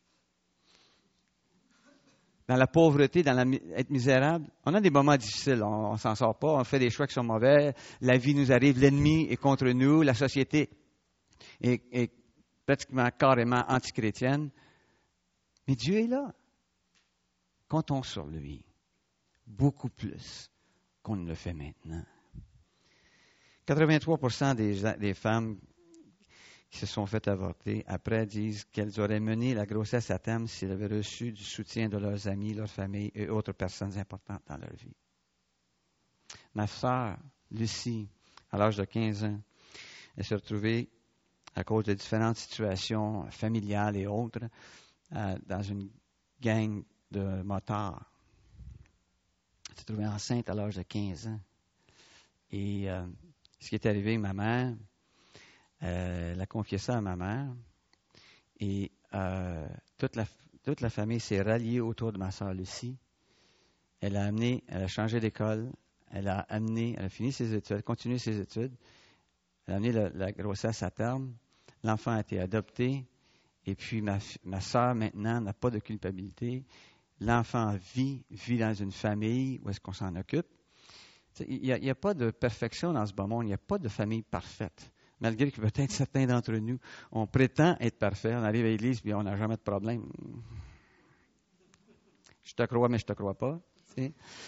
dans la pauvreté, dans la, être misérable. On a des moments difficiles, on ne s'en sort pas, on fait des choix qui sont mauvais, la vie nous arrive, l'ennemi est contre nous, la société est, est pratiquement carrément antichrétienne. Mais Dieu est là. Comptons sur lui, beaucoup plus qu'on ne le fait maintenant. quatre-vingt-trois pour cent des, des femmes qui se sont fait avorter, après disent qu'elles auraient mené la grossesse à terme s'ils avaient reçu du soutien de leurs amis, leurs familles et autres personnes importantes dans leur vie. Ma sœur, Lucie, à l'âge de quinze ans, elle s'est retrouvée, à cause de différentes situations familiales et autres, euh, dans une gang de motards. Elle s'est trouvée enceinte à l'âge de quinze ans. Et euh, ce qui est arrivé, ma mère, Euh, elle a confié ça à ma mère et euh, toute, la, toute la famille s'est ralliée autour de ma sœur Lucie. Elle a amené, elle a changé d'école, elle a amené, elle a fini ses études, elle a continué ses études, elle a amené la, la grossesse à terme, l'enfant a été adopté et puis ma, ma sœur maintenant n'a pas de culpabilité. L'enfant vit, vit dans une famille où est-ce qu'on s'en occupe. Il n'y a, a pas de perfection dans ce beau monde, il n'y a pas de famille parfaite. Malgré que peut-être certains d'entre nous, on prétend être parfait, on arrive à l'église et on n'a jamais de problème. Je te crois, mais je ne te crois pas. Tu sais.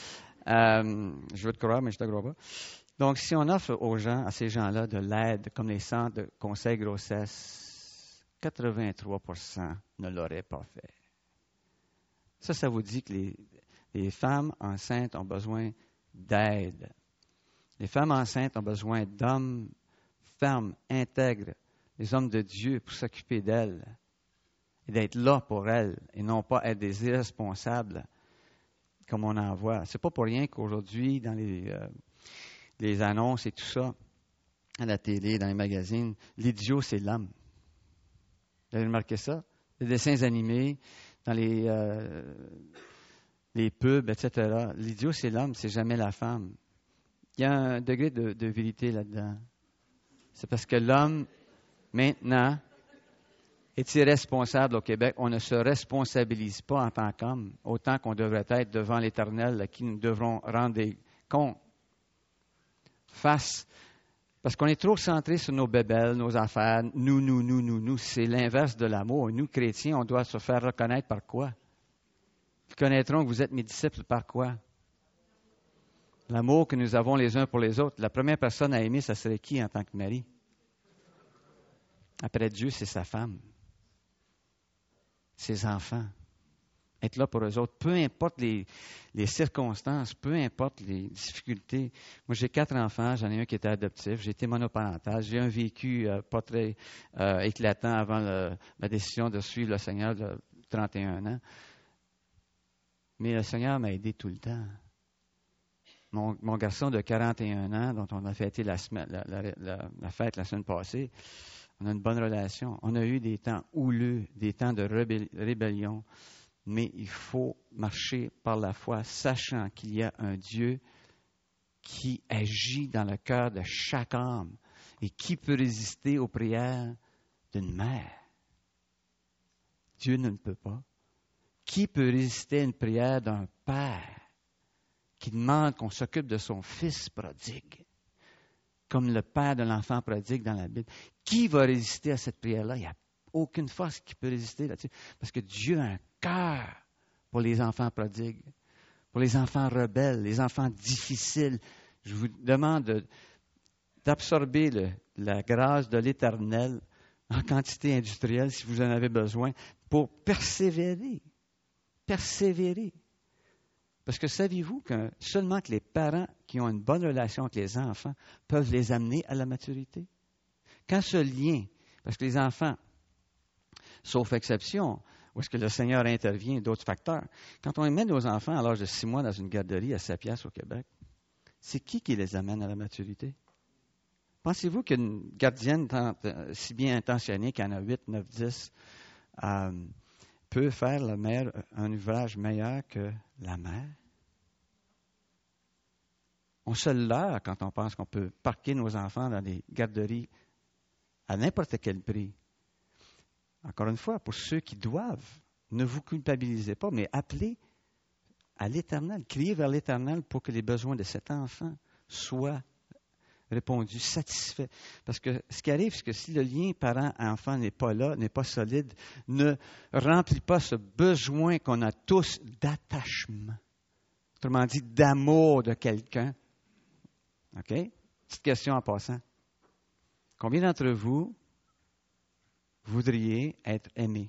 Euh, je veux te croire, mais je ne te crois pas. Donc, si on offre aux gens, à ces gens-là, de l'aide, comme les centres de conseil grossesse, quatre-vingt-trois pour cent ne l'auraient pas fait. Ça, ça vous dit que les, les femmes enceintes ont besoin d'aide. Les femmes enceintes ont besoin d'hommes fermes, intègres, des hommes de Dieu pour s'occuper d'elles et d'être là pour elles et non pas être des irresponsables comme on en voit. C'est pas pour rien qu'aujourd'hui, dans les, euh, les annonces et tout ça, à la télé, dans les magazines, l'idiot, c'est l'homme. Vous avez remarqué ça? Les dessins animés, dans les, euh, les pubs, et cetera. L'idiot, c'est l'homme, c'est jamais la femme. Il y a un degré de, de vérité là-dedans. C'est parce que l'homme, maintenant, est irresponsable au Québec. On ne se responsabilise pas en tant qu'homme, autant qu'on devrait être devant l'Éternel, à qui nous devrons rendre des comptes. Face. Parce qu'on est trop centré sur nos bébelles, nos affaires, nous, nous, nous, nous, nous. C'est l'inverse de l'amour. Nous, chrétiens, on doit se faire reconnaître par quoi? Ils connaîtront que vous êtes mes disciples par quoi? L'amour que nous avons les uns pour les autres. La première personne à aimer, ça serait qui en tant que mari? Après Dieu, c'est sa femme. Ses enfants. Être là pour eux autres. Peu importe les, les circonstances, peu importe les difficultés. Moi, j'ai quatre enfants. J'en ai un qui était adoptif. J'ai été monoparental. J'ai un vécu euh, pas très euh, éclatant avant le, ma décision de suivre le Seigneur de trente et un ans. Mais le Seigneur m'a aidé tout le temps. Mon, mon garçon de quarante et un ans, dont on a fêté la, semaine, la, la, la, la fête la semaine passée, on a une bonne relation. On a eu des temps houleux, des temps de rébell- rébellion, mais il faut marcher par la foi, sachant qu'il y a un Dieu qui agit dans le cœur de chaque âme et qui peut résister aux prières d'une mère. Dieu ne le peut pas. Qui peut résister à une prière d'un père qui demande qu'on s'occupe de son fils prodigue, comme le père de l'enfant prodigue dans la Bible? Qui va résister à cette prière-là? Il n'y a aucune force qui peut résister là-dessus. Parce que Dieu a un cœur pour les enfants prodigues, pour les enfants rebelles, les enfants difficiles. Je vous demande de, d'absorber le, la grâce de l'Éternel en quantité industrielle, si vous en avez besoin, pour persévérer. Persévérer. Parce que saviez-vous que seulement que les parents qui ont une bonne relation avec les enfants peuvent les amener à la maturité? Quand ce lien, parce que les enfants, sauf exception, où est-ce que le Seigneur intervient, d'autres facteurs, quand on met nos enfants à l'âge de six mois dans une garderie à sept piastres au Québec, c'est qui qui les amène à la maturité? Pensez-vous qu'une gardienne si bien intentionnée, qui en a huit, neuf, dix, euh, peut faire le meilleur, un ouvrage meilleur que la mère? On se leurre quand on pense qu'on peut parquer nos enfants dans des garderies à n'importe quel prix. Encore une fois, pour ceux qui doivent, ne vous culpabilisez pas, mais appelez à l'Éternel, criez vers l'Éternel pour que les besoins de cet enfant soient répondus, satisfaits. Parce que ce qui arrive, c'est que si le lien parent-enfant n'est pas là, n'est pas solide, ne remplit pas ce besoin qu'on a tous d'attachement, autrement dit, d'amour de quelqu'un. OK? Petite question en passant. Combien d'entre vous voudriez être aimé?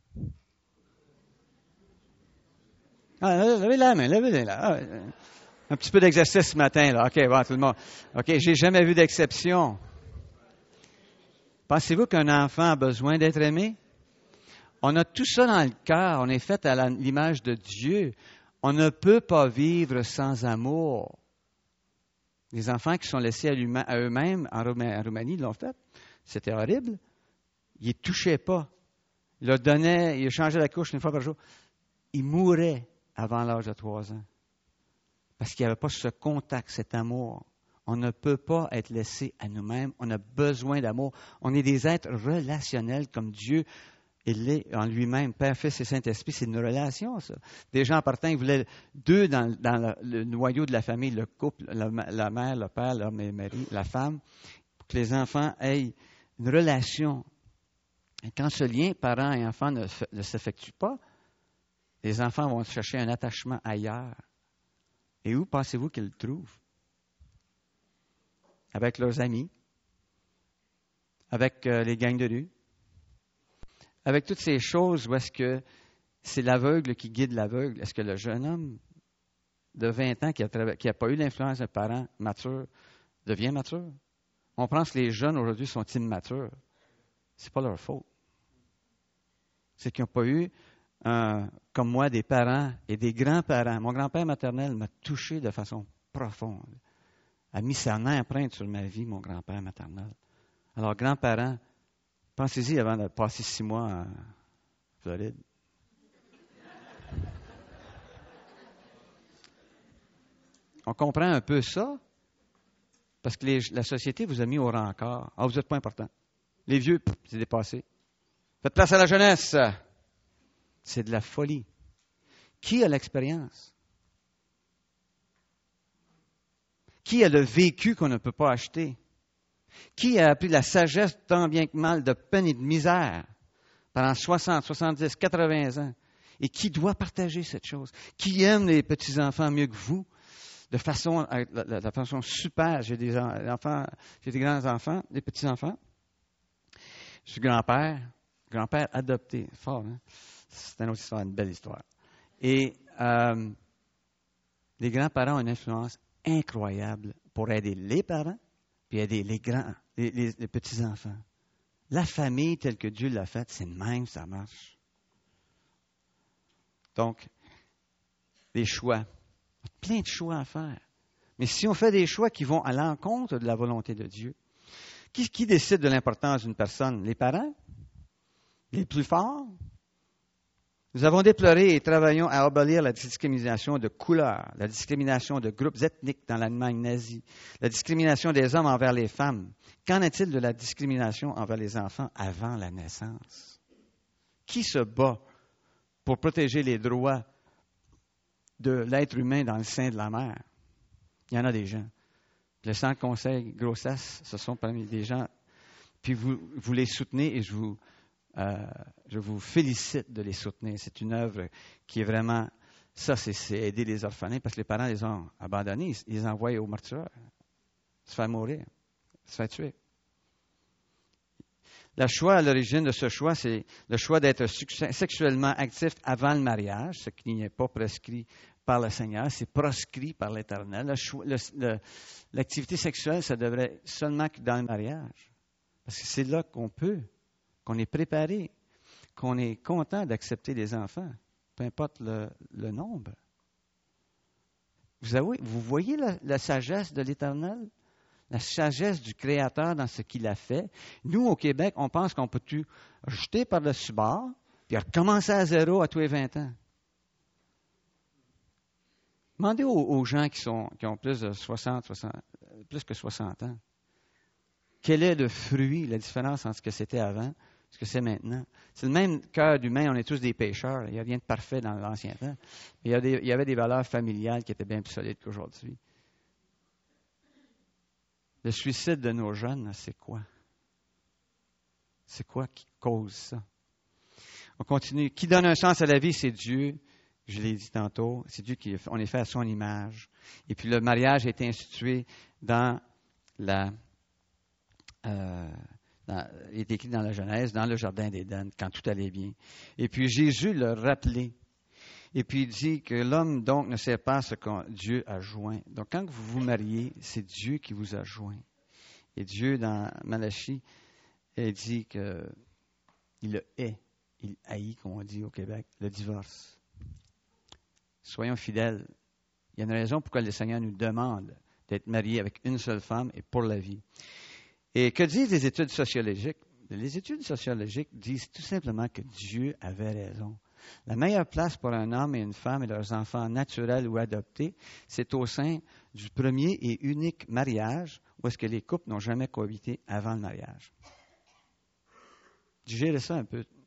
Ah, levez la main, levez la main. Ah, un petit peu d'exercice ce matin, là. OK, bon, tout le monde. OK, j'ai jamais vu d'exception. Pensez-vous qu'un enfant a besoin d'être aimé? On a tout ça dans le cœur. On est fait à la, l'image de Dieu. On ne peut pas vivre sans amour. Les enfants qui sont laissés à, à eux-mêmes en Roumanie l'ont fait. C'était horrible. Ils ne touchaient pas. Ils leur donnaient, ils changeaient la couche une fois par jour. Ils mouraient avant l'âge de trois ans. Parce qu'il n'y avait pas ce contact, cet amour. On ne peut pas être laissé à nous-mêmes. On a besoin d'amour. On est des êtres relationnels comme Dieu. Il l'est en lui-même. Père, Fils et Saint-Esprit, c'est une relation, ça. Des gens, en partant, ils voulaient deux dans, dans le, le noyau de la famille, le couple, la, la mère, le père, l'homme et le mari, la femme, pour que les enfants aient une relation. Et quand ce lien parent et enfant ne, ne s'effectue pas, les enfants vont chercher un attachement ailleurs. Et où pensez-vous qu'ils le trouvent? Avec leurs amis, avec euh, les gangs de rue, avec toutes ces choses où est-ce que c'est l'aveugle qui guide l'aveugle. Est-ce que le jeune homme de vingt ans qui n'a pas eu l'influence d'un parent mature devient mature? On pense que les jeunes aujourd'hui sont immatures. Ce n'est pas leur faute. C'est qu'ils n'ont pas eu, euh, comme moi, des parents et des grands-parents. Mon grand-père maternel m'a touché de façon profonde. A mis sa empreinte sur ma vie, mon grand-père maternel. Alors, grands-parents, pensez-y avant de passer six mois en Floride. On comprend un peu ça, parce que les, la société vous a mis au rencard. Ah, vous n'êtes pas important. Les vieux, pff, c'est dépassé. Faites place à la jeunesse. C'est de la folie. Qui a l'expérience? Qui a le vécu qu'on ne peut pas acheter? Qui a appris la sagesse tant bien que mal de peine et de misère pendant soixante, soixante-dix, quatre-vingts ans? Et qui doit partager cette chose? Qui aime les petits-enfants mieux que vous? De façon, de, de façon super. J'ai des enfants, j'ai des grands-enfants, des petits-enfants. Je suis grand-père, grand-père adopté. Fort, hein? C'est une autre histoire, une belle histoire. Et euh, les grands-parents ont une influence incroyable pour aider les parents puis aider les grands, les, les, les petits-enfants. La famille telle que Dieu l'a faite, c'est même, ça marche. Donc, des choix. Plein de choix à faire. Mais si on fait des choix qui vont à l'encontre de la volonté de Dieu, qui, qui décide de l'importance d'une personne? Les parents? Les plus forts? Nous avons déploré et travaillons à abolir la discrimination de couleur, la discrimination de groupes ethniques dans l'Allemagne nazie, la discrimination des hommes envers les femmes. Qu'en est-il de la discrimination envers les enfants avant la naissance? Qui se bat pour protéger les droits de l'être humain dans le sein de la mère? Il y en a des gens. Le Centre Conseil Grossesse, ce sont parmi des gens, puis vous, vous les soutenez et je vous, euh, je vous félicite de les soutenir. C'est une œuvre qui est vraiment, ça c'est, c'est aider les orphelins, parce que les parents les ont abandonnés, ils, ils les envoient au martyr, se faire mourir, se faire tuer. Le choix à l'origine de ce choix, c'est le choix d'être sexuellement actif avant le mariage, ce qui n'est pas prescrit par le Seigneur, c'est proscrit par l'Éternel. Le choix, le, le, l'activité sexuelle, ça devrait seulement que dans le mariage. Parce que c'est là qu'on peut, qu'on est préparé, qu'on est content d'accepter des enfants, peu importe le, le nombre. Vous, avez, vous voyez la, la sagesse de l'Éternel? La sagesse du Créateur dans ce qu'il a fait. Nous, au Québec, on pense qu'on peut tout jeter par-dessus bord, puis recommencer à zéro à tous les vingt ans. Demandez aux, aux gens qui, sont, qui ont plus de soixante, soixante, plus que soixante ans, quel est le fruit, la différence entre ce que c'était avant et ce que c'est maintenant. C'est le même cœur d'humain, on est tous des pécheurs. Il n'y a rien de parfait dans l'ancien temps. Il y, a des, il y avait des valeurs familiales qui étaient bien plus solides qu'aujourd'hui. Le suicide de nos jeunes, c'est quoi? C'est quoi qui cause ça? On continue. Qui donne un sens à la vie, c'est Dieu. Je l'ai dit tantôt. C'est Dieu qui on est fait à son image. Et puis le mariage a été institué dans la... Euh, dans, il est écrit dans la Genèse, dans le jardin d'Éden, quand tout allait bien. Et puis Jésus l'a rappelé. Et puis il dit que l'homme donc ne sait pas ce que Dieu a joint. Donc quand vous vous mariez, c'est Dieu qui vous a joint. Et Dieu, dans Malachie, il dit qu'il le hait. Il haït, comme on dit au Québec, le divorce. Soyons fidèles. Il y a une raison pourquoi le Seigneur nous demande d'être mariés avec une seule femme et pour la vie. Et que disent les études sociologiques? Les études sociologiques disent tout simplement que Dieu avait raison. La meilleure place pour un homme et une femme et leurs enfants naturels ou adoptés, c'est au sein du premier et unique mariage où est-ce que les couples n'ont jamais cohabité avant le mariage. Digérez ça un peu.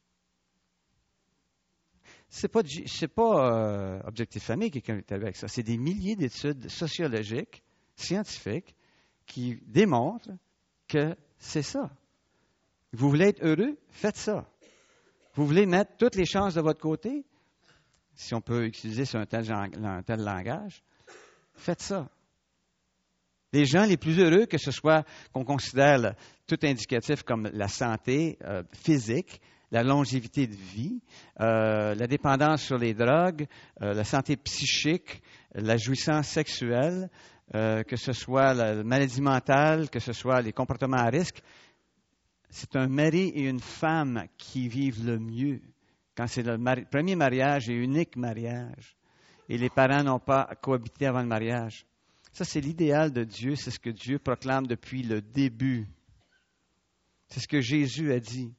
C'est pas, c'est pas euh, Objectif Famille qui est avec ça. C'est des milliers d'études sociologiques, scientifiques, qui démontrent que c'est ça. Vous voulez être heureux? Faites ça. Vous voulez mettre toutes les chances de votre côté, si on peut utiliser sur un tel, un tel langage, Faites ça. Les gens les plus heureux, que ce soit qu'on considère le, tout indicatif comme la santé euh, physique, la longévité de vie, euh, la dépendance sur les drogues, euh, la santé psychique, la jouissance sexuelle, euh, que ce soit la maladie mentale, que ce soit les comportements à risque, c'est un mari et une femme qui vivent le mieux quand c'est le mari, premier mariage et unique mariage. Et les parents n'ont pas cohabité avant le mariage. Ça, c'est l'idéal de Dieu. C'est ce que Dieu proclame depuis le début. C'est ce que Jésus a dit.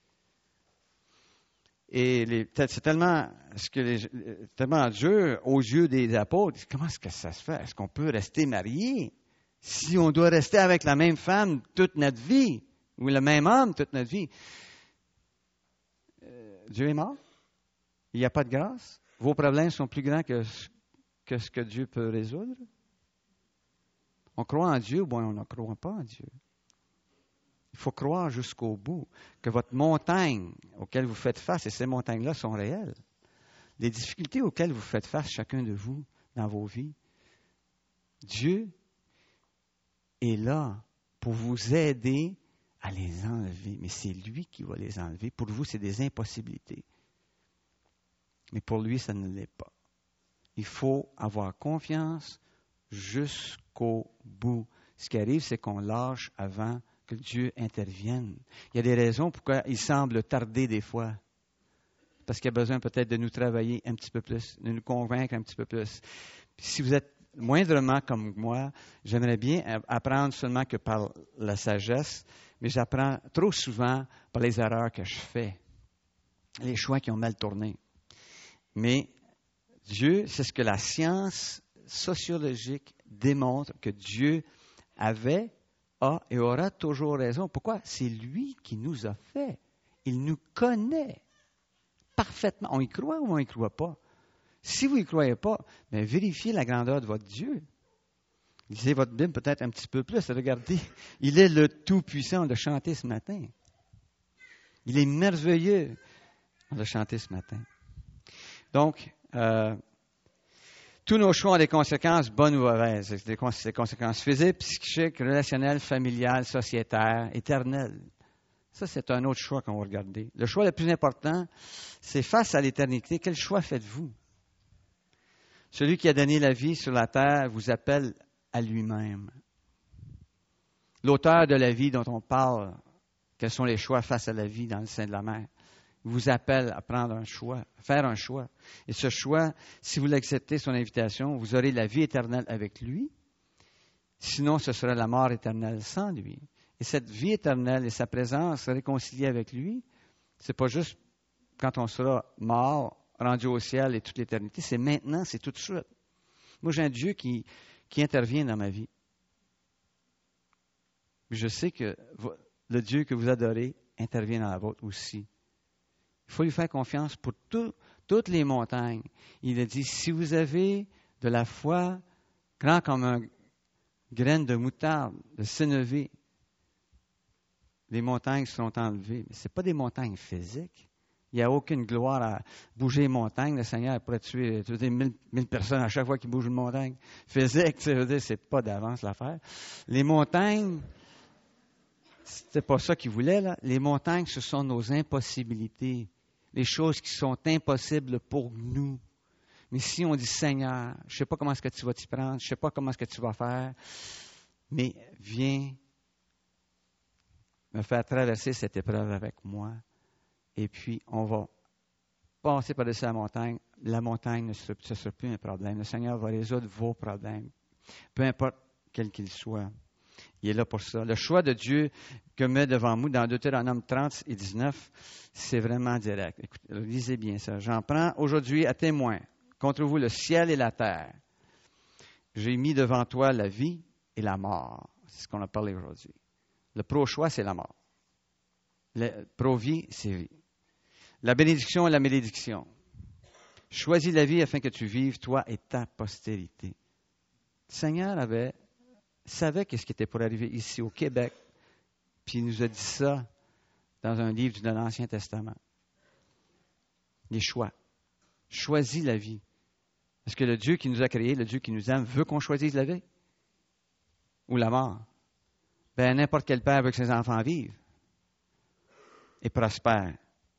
Et les, c'est tellement, ce que les, tellement dur aux yeux des apôtres. Comment est-ce que ça se fait? Est-ce qu'on peut rester marié si on doit rester avec la même femme toute notre vie ou le même homme toute notre vie? Euh, Dieu est mort. Il n'y a pas de grâce. Vos problèmes sont plus grands que, que ce que Dieu peut résoudre. On croit en Dieu ou bien on ne croit pas en Dieu. Il faut croire jusqu'au bout que votre montagne auquel vous faites face, et ces montagnes-là sont réelles, les difficultés auxquelles vous faites face, chacun de vous, dans vos vies, Dieu est là pour vous aider à les enlever. Mais c'est lui qui va les enlever. Pour vous, c'est des impossibilités. Mais pour lui, ça ne l'est pas. Il faut avoir confiance jusqu'au bout. Ce qui arrive, c'est qu'on lâche avant que Dieu intervienne. Il y a des raisons pourquoi il semble tarder des fois. Parce qu'il a besoin peut-être de nous travailler un petit peu plus, de nous convaincre un petit peu plus. Puis si vous êtes moindrement comme moi, j'aimerais bien apprendre seulement que par la sagesse, mais j'apprends trop souvent par les erreurs que je fais, les choix qui ont mal tourné. Mais Dieu, c'est ce que la science sociologique démontre, que Dieu avait, a et aura toujours raison. Pourquoi? C'est lui qui nous a fait. Il nous connaît parfaitement. On y croit ou on n'y croit pas? Si vous n'y croyez pas, bien, vérifiez la grandeur de votre Dieu. Lisez votre Bible peut-être un petit peu plus. Regardez, il est le Tout-Puissant. On l'a chanté ce matin. Il est merveilleux. On l'a chanté ce matin. Donc, euh, tous nos choix ont des conséquences bonnes ou mauvaises. Des, cons- des conséquences physiques, psychiques, relationnelles, familiales, sociétaires, éternelles. Ça, c'est un autre choix qu'on va regarder. Le choix le plus important, c'est face à l'éternité. Quel choix faites-vous? Celui qui a donné la vie sur la terre vous appelle à lui-même. L'auteur de la vie dont on parle, quels sont les choix face à la vie dans le sein de la mer, vous appelle à prendre un choix, à faire un choix. Et ce choix, si vous l'acceptez, son invitation, vous aurez la vie éternelle avec lui. Sinon, ce sera la mort éternelle sans lui. Et cette vie éternelle et sa présence réconciliée avec lui, c'est pas juste quand on sera mort, rendu au ciel et toute l'éternité, c'est maintenant, c'est tout de suite. Moi, j'ai un Dieu qui, qui intervient dans ma vie. Je sais que le Dieu que vous adorez intervient dans la vôtre aussi. Il faut lui faire confiance pour tout, toutes les montagnes. Il a dit, si vous avez de la foi grand comme un graine de moutarde, de sénévé, les montagnes seront enlevées. Mais ce n'est pas des montagnes physiques. Il n'y a aucune gloire à bouger les montagnes. Le Seigneur pourrait tuer tu veux dire, mille, mille personnes à chaque fois qu'il bouge une montagne. Physique, tu veux dire, c'est pas d'avance l'affaire. Les montagnes, c'était pas ça qu'il voulait, là. Les montagnes, ce sont nos impossibilités. Les choses qui sont impossibles pour nous. Mais si on dit, Seigneur, je ne sais pas comment est-ce que tu vas t'y prendre, je ne sais pas comment est-ce que tu vas faire, mais viens me faire traverser cette épreuve avec moi. Et puis, on va passer par-dessus la montagne. La montagne ne sera, ce sera plus un problème. Le Seigneur va résoudre vos problèmes, peu importe quel qu'il soit. Il est là pour ça. Le choix de Dieu que met devant nous dans Deutéronome trente et dix-neuf, c'est vraiment direct. Écoutez, lisez bien ça. J'en prends aujourd'hui à témoin contre vous le ciel et la terre. J'ai mis devant toi la vie et la mort. C'est ce qu'on a parlé aujourd'hui. Le pro-choix, c'est la mort. Le pro-vie, c'est vie. La bénédiction et la malédiction. Choisis la vie afin que tu vives, toi et ta postérité. Le Seigneur avait, savait qu'est-ce qui était pour arriver ici au Québec, puis il nous a dit ça dans un livre de l'Ancien Testament. Les choix. Choisis la vie. Est-ce que le Dieu qui nous a créés, le Dieu qui nous aime, veut qu'on choisisse la vie ou la mort? Ben, n'importe quel père veut que ses enfants vivent et prospèrent.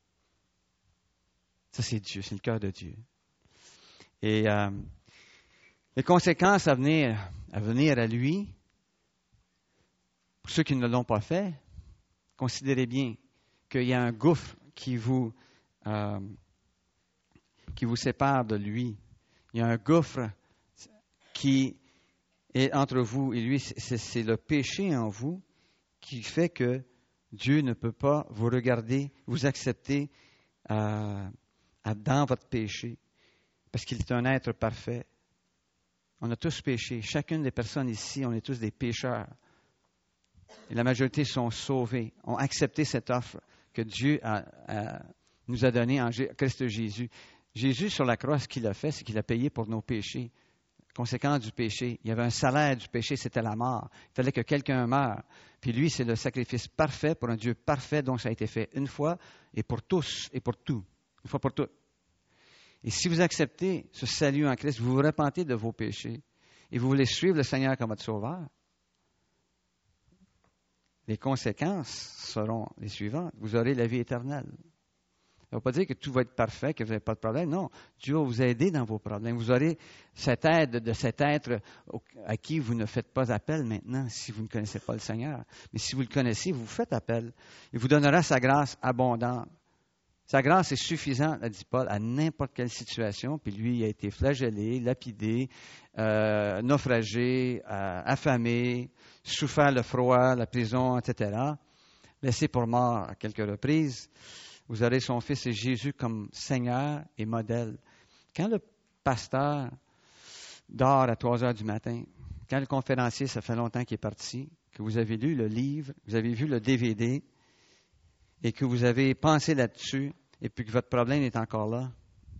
Ça, c'est Dieu, c'est le cœur de Dieu. Et euh, les conséquences à venir, à venir à lui, pour ceux qui ne l'ont pas fait, considérez bien qu'il y a un gouffre qui vous, euh, qui vous sépare de lui. Il y a un gouffre qui est entre vous et lui. C'est, c'est le péché en vous qui fait que Dieu ne peut pas vous regarder, vous accepter euh, dans votre péché, parce qu'il est un être parfait. On a tous péché. Chacune des personnes ici, on est tous des pécheurs. Et la majorité sont sauvés, ont accepté cette offre que Dieu a, a, nous a donnée en Christ Jésus. Jésus, sur la croix, ce qu'il a fait, c'est qu'il a payé pour nos péchés. Conséquence du péché. Il y avait un salaire du péché, c'était la mort. Il fallait que quelqu'un meure. Puis lui, c'est le sacrifice parfait pour un Dieu parfait, donc ça a été fait une fois et pour tous et pour tout. Une fois pour toutes. Et si vous acceptez ce salut en Christ, vous vous repentez de vos péchés et vous voulez suivre le Seigneur comme votre sauveur, les conséquences seront les suivantes. Vous aurez la vie éternelle. Ça ne veut pas dire que tout va être parfait, que vous n'avez pas de problème. Non, Dieu va vous aider dans vos problèmes. Vous aurez cette aide de cet être à qui vous ne faites pas appel maintenant si vous ne connaissez pas le Seigneur. Mais si vous le connaissez, vous faites appel. Il vous donnera sa grâce abondante. Sa grâce est suffisante, a dit Paul, à n'importe quelle situation. Puis lui, il a été flagellé, lapidé, euh, naufragé, euh, affamé, souffert le froid, la prison, et cetera. Laissé pour mort à quelques reprises. Vous aurez son Fils Jésus comme Seigneur et modèle. Quand le pasteur dort à trois heures du matin, quand le conférencier, ça fait longtemps qu'il est parti, que vous avez lu le livre, vous avez vu le D V D, et que vous avez pensé là-dessus, et puis que votre problème est encore là,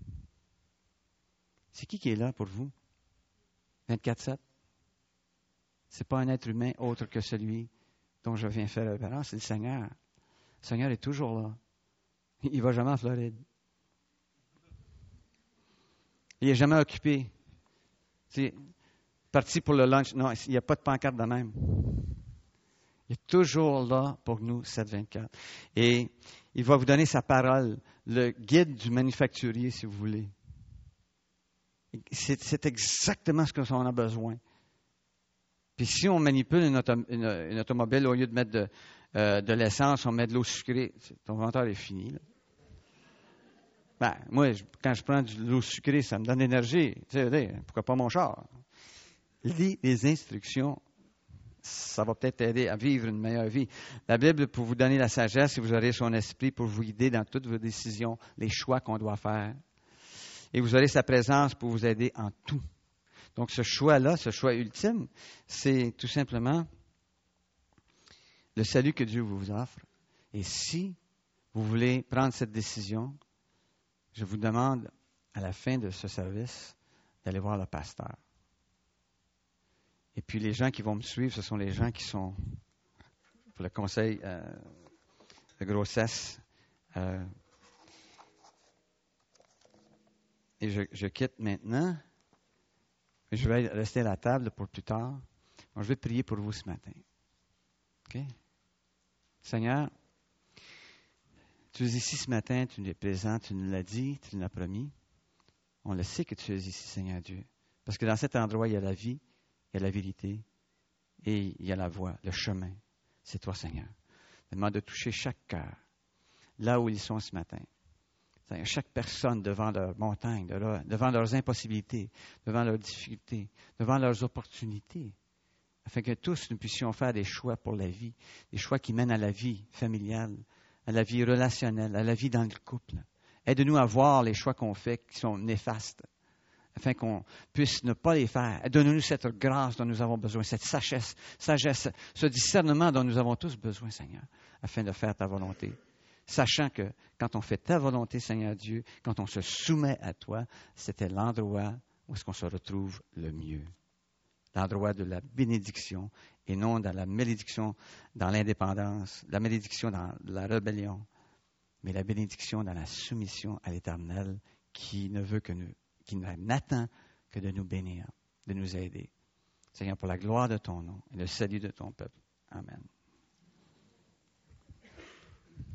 c'est qui qui est là pour vous? vingt-quatre sept? Ce n'est pas un être humain autre que celui dont je viens faire référence, c'est le Seigneur. Le Seigneur est toujours là. Il ne va jamais en Floride. Il n'est jamais occupé. C'est parti pour le lunch. Non, il n'y a pas de pancarte de même. Il est toujours là pour nous, sept vingt-quatre. Et il va vous donner sa parole, le guide du manufacturier, si vous voulez. C'est, c'est exactement ce qu'on a besoin. Puis si on manipule une, auto, une, une automobile, au lieu de mettre de, euh, de l'essence, on met de l'eau sucrée, ton moteur est fini. Là. Ben, moi, je, quand je prends de l'eau sucrée, ça me donne l'énergie. Tu sais, pourquoi pas mon char? Lis les instructions. Ça va peut-être aider à vivre une meilleure vie. La Bible pour vous donner la sagesse et vous aurez son esprit pour vous guider dans toutes vos décisions, les choix qu'on doit faire. Et vous aurez sa présence pour vous aider en tout. Donc, ce choix-là, ce choix ultime, c'est tout simplement le salut que Dieu vous offre. Et si vous voulez prendre cette décision, je vous demande, à la fin de ce service, d'aller voir le pasteur. Et puis, les gens qui vont me suivre, ce sont les gens qui sont pour le conseil euh, de grossesse. Euh, et je, je quitte maintenant. Je vais rester à la table pour plus tard. Bon, je vais prier pour vous ce matin. OK? Seigneur, tu es ici ce matin, tu nous es présent, tu nous l'as dit, tu nous l'as promis. On le sait que tu es ici, Seigneur Dieu. Parce que dans cet endroit, il y a la vie, il y a la vérité et il y a la voie, le chemin. C'est toi, Seigneur. Je demande de toucher chaque cœur, là où ils sont ce matin. Seigneur, chaque personne devant leurs montagnes, devant leurs impossibilités, devant leurs difficultés, devant leurs opportunités, afin que tous nous puissions faire des choix pour la vie, des choix qui mènent à la vie familiale, à la vie relationnelle, à la vie dans le couple. Aide-nous à voir les choix qu'on fait qui sont néfastes, afin qu'on puisse ne pas les faire. Donne-nous cette grâce dont nous avons besoin, cette sagesse, sagesse, ce discernement dont nous avons tous besoin, Seigneur, afin de faire ta volonté. Sachant que quand on fait ta volonté, Seigneur Dieu, quand on se soumet à toi, c'était l'endroit où est-ce qu'on se retrouve le mieux. L'endroit de la bénédiction et non dans la malédiction, dans l'indépendance, la malédiction dans la rébellion, mais la bénédiction dans la soumission à l'Éternel qui ne veut que nous, qui n'attend que de nous bénir, de nous aider. Seigneur, pour la gloire de ton nom et le salut de ton peuple. Amen.